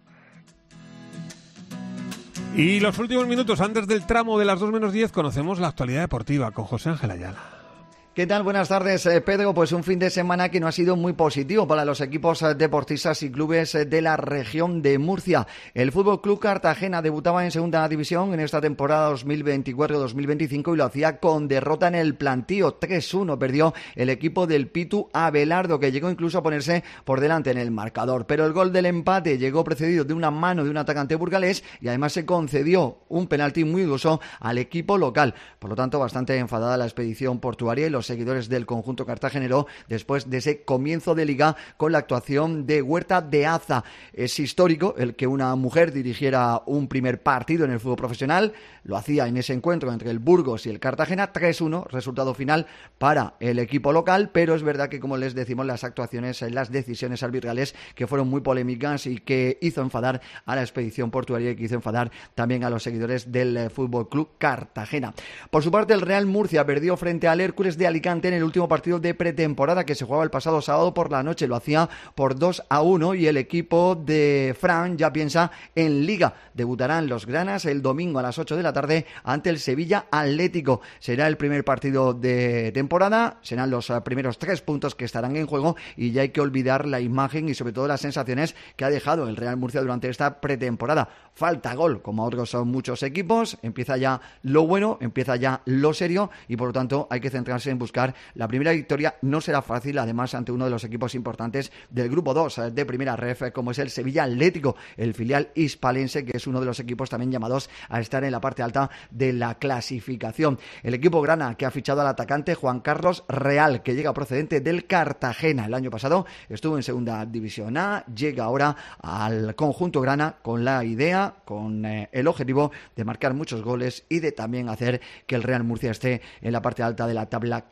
Y los últimos minutos antes del tramo de las 2:10 conocemos la actualidad deportiva con José Ángel Ayala. ¿Qué tal? Buenas tardes, Pedro. Pues un fin de semana que no ha sido muy positivo para los equipos deportistas y clubes de la región de Murcia. El Fútbol Club Cartagena debutaba en segunda división en esta temporada 2024-2025 y lo hacía con derrota en el plantío. 3-1 perdió el equipo del Pitu Abelardo, que llegó incluso a ponerse por delante en el marcador. Pero el gol del empate llegó precedido de una mano de un atacante burgalés y además se concedió un penalti muy dudoso al equipo local. Por lo tanto, bastante enfadada la expedición portuaria y los seguidores del conjunto cartagenero después de ese comienzo de liga con la actuación de Huerta de Aza. Es histórico el que una mujer dirigiera un primer partido en el fútbol profesional. Lo hacía en ese encuentro entre el Burgos y el Cartagena. 3-1, resultado final para el equipo local, pero es verdad que, como les decimos, las actuaciones, las decisiones arbitrales que fueron muy polémicas y que hizo enfadar a la expedición portuaria y que hizo enfadar también a los seguidores del Fútbol Club Cartagena. Por su parte, el Real Murcia perdió frente al Hércules de Alicante en el último partido de pretemporada que se jugaba el pasado sábado por la noche. Lo hacía por 2-1 y el equipo de Fran ya piensa en Liga. Debutarán los granas el domingo a las 8 de la tarde ante el Sevilla Atlético. Será el primer partido de temporada, serán los primeros 3 puntos que estarán en juego y ya hay que olvidar la imagen y sobre todo las sensaciones que ha dejado el Real Murcia durante esta pretemporada. Falta gol, como otros son muchos equipos, empieza ya lo bueno, empieza ya lo serio y por lo tanto hay que centrarse en buscar la primera victoria. No será fácil, además, ante uno de los equipos importantes del grupo 2 de Primera Ref, como es el Sevilla Atlético, el filial hispalense, que es uno de los equipos también llamados a estar en la parte alta de la clasificación. El equipo grana, que ha fichado al atacante Juan Carlos Real, que llega procedente del Cartagena. El año pasado estuvo en segunda división A, llega ahora al conjunto grana con la idea, con el objetivo de marcar muchos goles y de también hacer que el Real Murcia esté en la parte alta de la tabla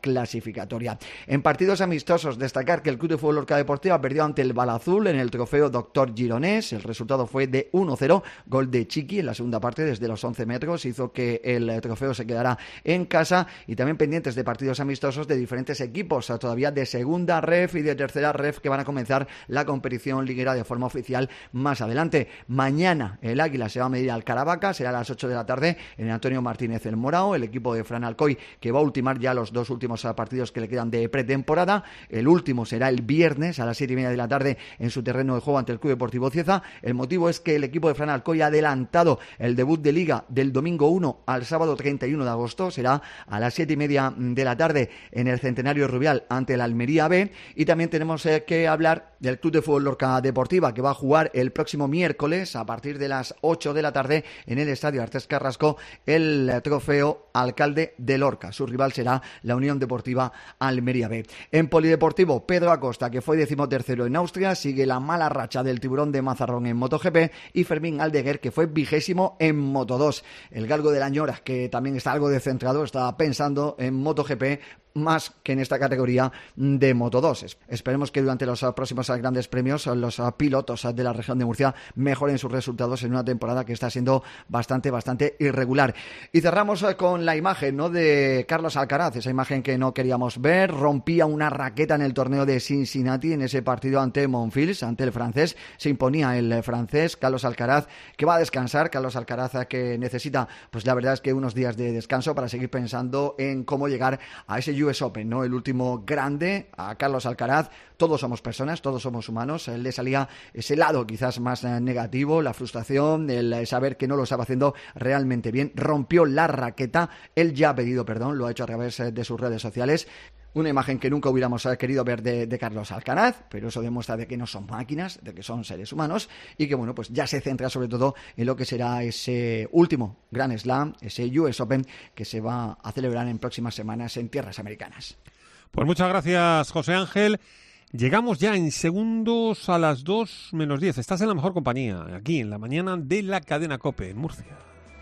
clasificatoria. En partidos amistosos, destacar que el Club de Fútbol Lorca Deportiva perdió ante el Balazul en el trofeo Doctor Gironés. El resultado fue de 1-0, gol de Chiqui en la segunda parte desde los 11 metros, hizo que el trofeo se quedara en casa. Y también pendientes de partidos amistosos de diferentes equipos, todavía de segunda ref y de tercera ref, que van a comenzar la competición liguera de forma oficial más adelante. Mañana el Águila se va a medir al Caravaca, será a las 8 de la tarde en Antonio Martínez el Morao, el equipo de Fran Alcoy, que va a ultimar ya los 2 últimos partidos que le quedan de pretemporada. El último será el viernes a las 7:30 de la tarde en su terreno de juego ante el Club Deportivo Cieza. El motivo es que el equipo de Fran Alcoy ha adelantado el debut de Liga del domingo 1 al sábado 31 de agosto, será a las 7:30 de la tarde en el Centenario Rubial ante el Almería B. Y también tenemos que hablar del Club de Fútbol Lorca Deportiva, que va a jugar el próximo miércoles a partir de las 8 de la tarde en el Estadio Artés Carrasco el trofeo Alcalde de Lorca. Su rival será la Unión Deportiva Almería B. En polideportivo, Pedro Acosta, que fue 13º en Austria, sigue la mala racha del Tiburón de Mazarrón en MotoGP, y Fermín Aldeguer, que fue 20º en Moto2. El galgo de la Ñora, que también está algo descentrado, está pensando en MotoGP más que en esta categoría de Moto2. Esperemos que durante los próximos grandes premios los pilotos de la región de Murcia mejoren sus resultados en una temporada que está siendo bastante irregular. Y cerramos con la imagen, ¿no?, de Carlos Alcaraz, esa imagen que no queríamos ver. Rompía una raqueta en el torneo de Cincinnati en ese partido ante Monfils, ante el francés. Se imponía el francés Carlos Alcaraz, que va a descansar. Carlos Alcaraz, que necesita, pues la verdad es que unos días de descanso para seguir pensando en cómo llegar a ese US Open, ¿no?, el último grande. A Carlos Alcaraz, todos somos personas, todos somos humanos. Le salía ese lado quizás más negativo, la frustración, el saber que no lo estaba haciendo realmente bien. Rompió la raqueta, él ya ha pedido perdón, lo ha hecho a través de sus redes sociales. Una imagen que nunca hubiéramos querido ver de Carlos Alcaraz, pero eso demuestra de que no son máquinas, de que son seres humanos, y que bueno, pues ya se centra sobre todo en lo que será ese último Grand Slam, ese US Open, que se va a celebrar en próximas semanas en tierras americanas. Pues muchas gracias, José Ángel. Llegamos ya en segundos a las 2:10. Estás en la mejor compañía, aquí en la mañana de la cadena COPE, en Murcia.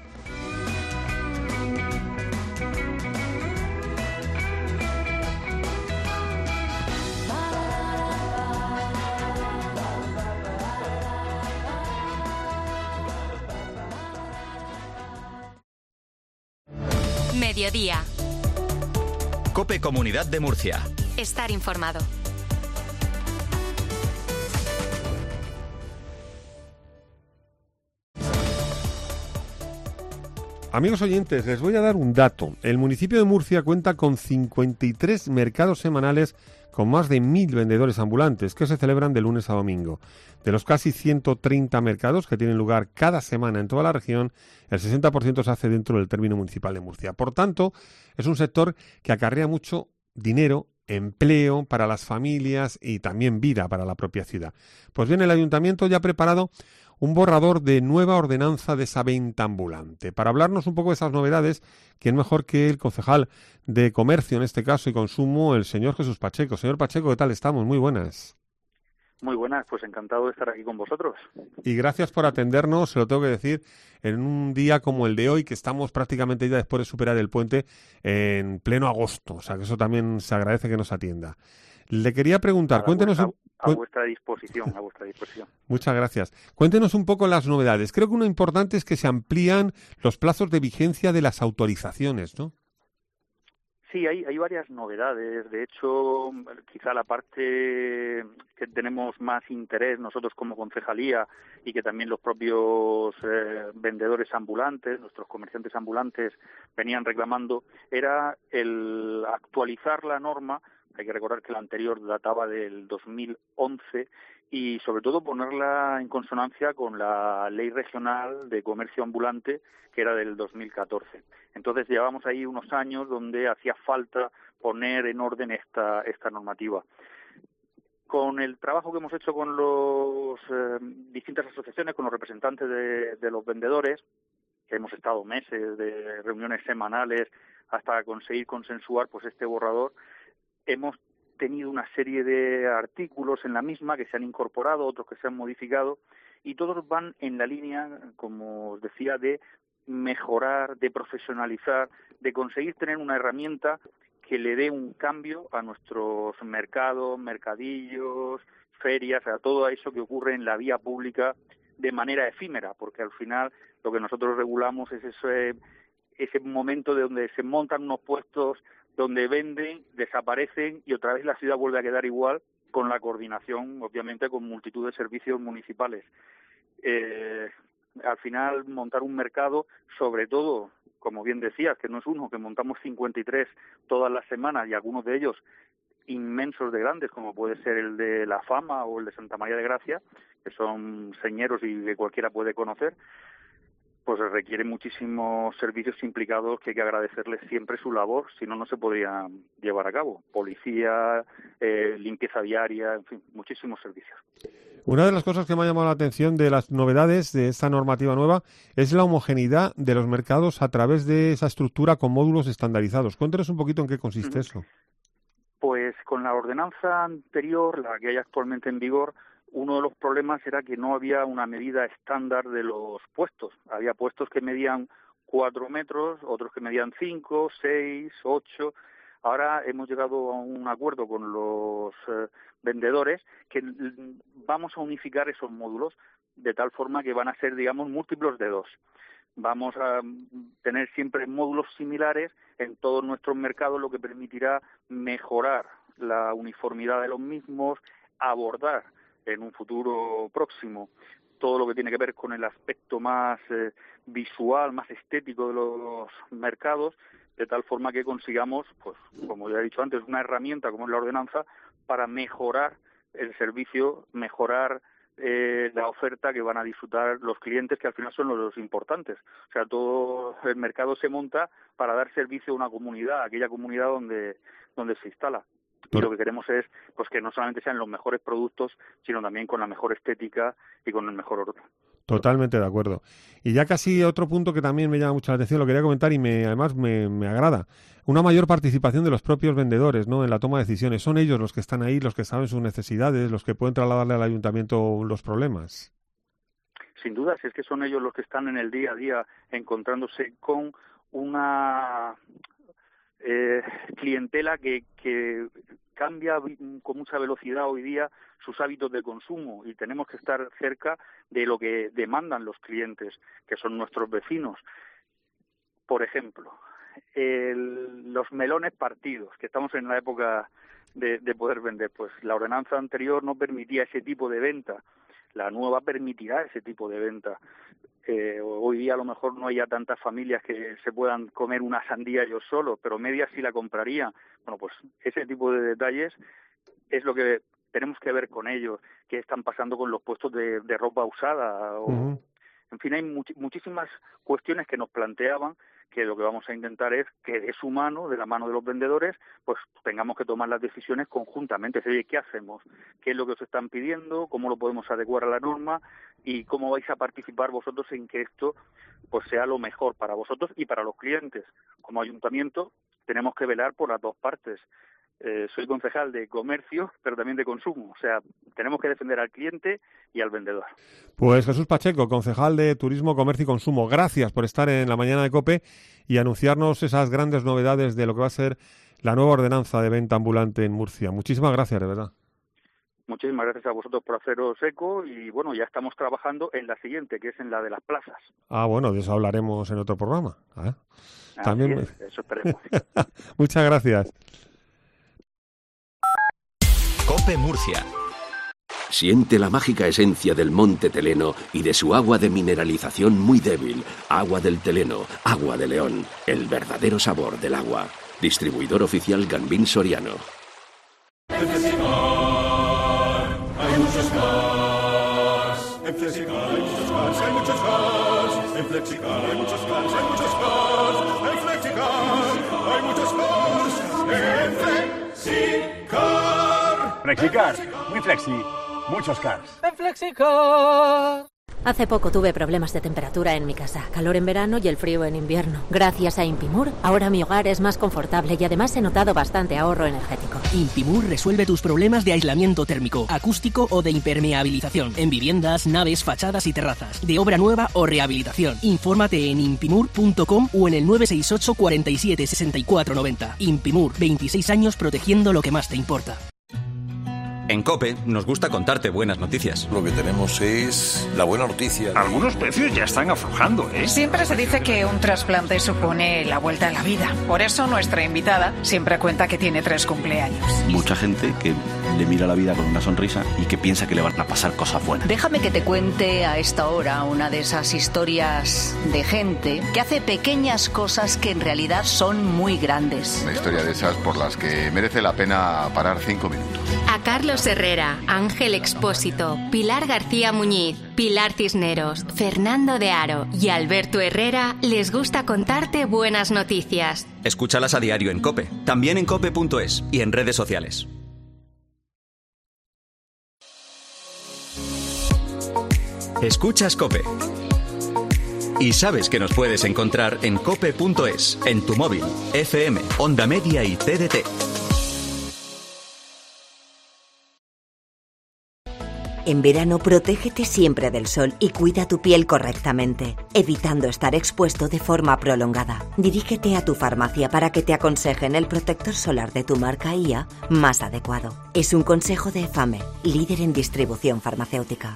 Mediodía. COPE Comunidad de Murcia. Estar informado. Amigos oyentes, les voy a dar un dato. El municipio de Murcia cuenta con 53 mercados semanales con más de 1.000 vendedores ambulantes que se celebran de lunes a domingo. De los casi 130 mercados que tienen lugar cada semana en toda la región, el 60% se hace dentro del término municipal de Murcia. Por tanto, es un sector que acarrea mucho dinero, empleo para las familias y también vida para la propia ciudad. Pues bien, el ayuntamiento ya ha preparado un borrador de nueva ordenanza de esa venta ambulante. Para hablarnos un poco de esas novedades, ¿quién mejor que el concejal de Comercio, en este caso, y Consumo, el señor Jesús Pacheco? Señor Pacheco, ¿qué tal estamos? Muy buenas. Muy buenas, pues encantado de estar aquí con vosotros. Y gracias por atendernos, se lo tengo que decir, en un día como el de hoy, que estamos prácticamente ya después de superar el puente en pleno agosto. O sea, que eso también se agradece que nos atienda. Le quería preguntar, cuéntenos... A vuestra disposición, a vuestra disposición. Muchas gracias. Cuéntenos un poco las novedades. Creo que uno importante es que se amplían los plazos de vigencia de las autorizaciones, ¿no? Sí, hay varias novedades. De hecho, quizá la parte que tenemos más interés nosotros como concejalía y que también los propios vendedores ambulantes, nuestros comerciantes ambulantes venían reclamando, era el actualizar la norma. Hay que recordar que la anterior databa del 2011 y sobre todo ponerla en consonancia con la Ley Regional de Comercio Ambulante, que era del 2014. Entonces llevábamos ahí unos años donde hacía falta poner en orden esta normativa. Con el trabajo que hemos hecho con los distintas asociaciones, con los representantes de los vendedores, que hemos estado meses de reuniones semanales hasta conseguir consensuar pues este borrador, hemos tenido una serie de artículos en la misma que se han incorporado, otros que se han modificado, y todos van en la línea, como os decía, de mejorar, de profesionalizar, de conseguir tener una herramienta que le dé un cambio a nuestros mercados, mercadillos, ferias, a todo eso que ocurre en la vía pública de manera efímera, porque al final lo que nosotros regulamos es ese momento de donde se montan unos puestos, donde venden, desaparecen y otra vez la ciudad vuelve a quedar igual, con la coordinación, obviamente, con multitud de servicios municipales. Al final, montar un mercado, sobre todo, como bien decías, que no es uno, que montamos 53 todas las semanas y algunos de ellos inmensos de grandes, como puede ser el de La Fama o el de Santa María de Gracia, que son señeros y que cualquiera puede conocer, pues requiere muchísimos servicios implicados que hay que agradecerles siempre su labor, si no, no se podría llevar a cabo. Policía, limpieza diaria, en fin, muchísimos servicios. Una de las cosas que me ha llamado la atención de las novedades de esta normativa nueva es la homogeneidad de los mercados a través de esa estructura con módulos estandarizados. Cuéntanos un poquito en qué consiste eso. Pues con la ordenanza anterior, la que hay actualmente en vigor, uno de los problemas era que no había una medida estándar de los puestos. Había puestos que medían 4 metros, otros que medían 5, 6, 8. Ahora hemos llegado a un acuerdo con los vendedores que vamos a unificar esos módulos de tal forma que van a ser, digamos, múltiplos de 2. Vamos a tener siempre módulos similares en todos nuestros mercados, lo que permitirá mejorar la uniformidad de los mismos, abordar en un futuro próximo todo lo que tiene que ver con el aspecto más visual, más estético de los mercados, de tal forma que consigamos, pues como ya he dicho antes, una herramienta como es la ordenanza para mejorar el servicio, mejorar la oferta que van a disfrutar los clientes, que al final son los importantes. O sea, todo el mercado se monta para dar servicio a una comunidad, a aquella comunidad donde se instala. Y lo que queremos es pues que no solamente sean los mejores productos, sino también con la mejor estética y con el mejor orden. Totalmente de acuerdo. Y ya casi otro punto que también me llama mucho la atención, lo quería comentar y además me agrada, una mayor participación de los propios vendedores, ¿no?, en la toma de decisiones. Son ellos los que están ahí, los que saben sus necesidades, los que pueden trasladarle al ayuntamiento los problemas. Sin duda, si es que son ellos los que están en el día a día encontrándose con una clientela que cambia con mucha velocidad hoy día sus hábitos de consumo, y tenemos que estar cerca de lo que demandan los clientes, que son nuestros vecinos. Por ejemplo, los melones partidos, que estamos en la época de poder vender, pues la ordenanza anterior no permitía ese tipo de venta. La nueva permitirá ese tipo de venta. Hoy día a lo mejor no haya tantas familias que se puedan comer una sandía ellos solos, pero medias sí la comprarían. Bueno, pues ese tipo de detalles es lo que tenemos que ver con ellos, qué están pasando con los puestos de ropa usada. En fin, hay muchísimas cuestiones que nos planteaban, que lo que vamos a intentar es que de su mano, de la mano de los vendedores, pues tengamos que tomar las decisiones conjuntamente. Oye, ¿qué hacemos? ¿Qué es lo que os están pidiendo? ¿Cómo lo podemos adecuar a la norma? ¿Y cómo vais a participar vosotros en que esto pues sea lo mejor para vosotros y para los clientes? Como ayuntamiento tenemos que velar por las dos partes. Soy concejal de comercio, pero también de consumo. O sea, tenemos que defender al cliente y al vendedor. Pues Jesús Pacheco, concejal de Turismo, Comercio y Consumo, gracias por estar en la mañana de COPE y anunciarnos esas grandes novedades de lo que va a ser la nueva ordenanza de venta ambulante en Murcia. Muchísimas gracias, de verdad. Muchísimas gracias a vosotros por haceros eco y, bueno, ya estamos trabajando en la siguiente, que es en la de las plazas. Ah, bueno, de eso hablaremos en otro programa. También eso esperemos. Muchas gracias. COPE Murcia. Siente la mágica esencia del monte Teleno y de su agua de mineralización muy débil. Agua del Teleno, agua de León, el verdadero sabor del agua. Distribuidor oficial Gambín Soriano. En Flexicar hay muchos cars. En Flexicar hay muchos cars, hay muchos cars. En Flexicar hay muchos cars, hay muchos cars. En Flexicar hay muchos cars. En Flexicar. Flexicar, muy flexi, muchos cars. En Flexicar. Hace poco tuve problemas de temperatura en mi casa, calor en verano y el frío en invierno. Gracias a Impimur, ahora mi hogar es más confortable y además he notado bastante ahorro energético. Impimur resuelve tus problemas de aislamiento térmico, acústico o de impermeabilización en viviendas, naves, fachadas y terrazas, de obra nueva o rehabilitación. Infórmate en impimur.com o en el 968 47 64 90. Impimur, 26 años protegiendo lo que más te importa. En COPE nos gusta contarte buenas noticias. Lo que tenemos es la buena noticia. Algunos precios ya están aflojando, ¿eh? Siempre se dice que un trasplante supone la vuelta a la vida. Por eso nuestra invitada siempre cuenta que tiene 3 cumpleaños. Mucha gente que le mira la vida con una sonrisa y que piensa que le van a pasar cosas buenas. Déjame que te cuente a esta hora una de esas historias de gente que hace pequeñas cosas que en realidad son muy grandes. Una historia de esas por las que merece la pena parar 5 minutos. A Carlos Herrera, Ángel Expósito, Pilar García Muñiz, Pilar Cisneros, Fernando de Aro y Alberto Herrera les gusta contarte buenas noticias. Escúchalas a diario en COPE, también en cope.es y en redes sociales. Escuchas COPE. Y sabes que nos puedes encontrar en cope.es, en tu móvil, FM, Onda Media y TDT. En verano, protégete siempre del sol y cuida tu piel correctamente, evitando estar expuesto de forma prolongada. Dirígete a tu farmacia para que te aconsejen el protector solar de tu marca IA más adecuado. Es un consejo de EFAME, líder en distribución farmacéutica.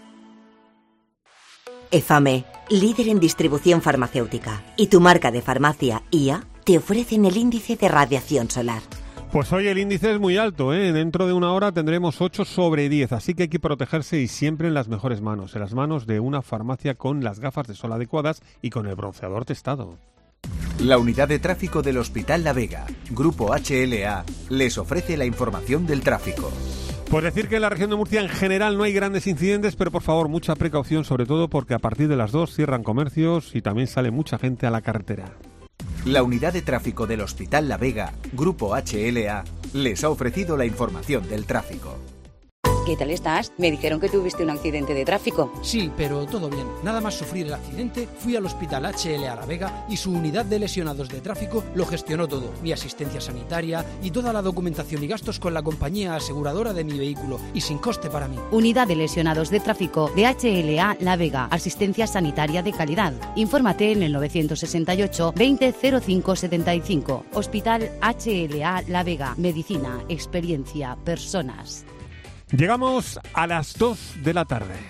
EFAME, líder en distribución farmacéutica. Y tu marca de farmacia IA te ofrecen el índice de radiación solar. Pues hoy el índice es muy alto, ¿eh? Dentro de una hora tendremos 8 sobre 10, así que hay que protegerse y siempre en las mejores manos, en las manos de una farmacia con las gafas de sol adecuadas y con el bronceador testado. La unidad de tráfico del Hospital La Vega, Grupo HLA, les ofrece la información del tráfico. Pues decir que en la región de Murcia en general no hay grandes incidentes, pero por favor mucha precaución, sobre todo porque a partir de las 2 cierran comercios y también sale mucha gente a la carretera. La unidad de tráfico del Hospital La Vega, Grupo HLA, les ha ofrecido la información del tráfico. ¿Qué tal estás? Me dijeron que tuviste un accidente de tráfico. Sí, pero todo bien. Nada más sufrir el accidente, fui al Hospital HLA La Vega y su unidad de lesionados de tráfico lo gestionó todo. Mi asistencia sanitaria y toda la documentación y gastos con la compañía aseguradora de mi vehículo y sin coste para mí. Unidad de lesionados de tráfico de HLA La Vega. Asistencia sanitaria de calidad. Infórmate en el 968 20 05 75. Hospital HLA La Vega. Medicina, experiencia, personas. Llegamos a las 2 de la tarde.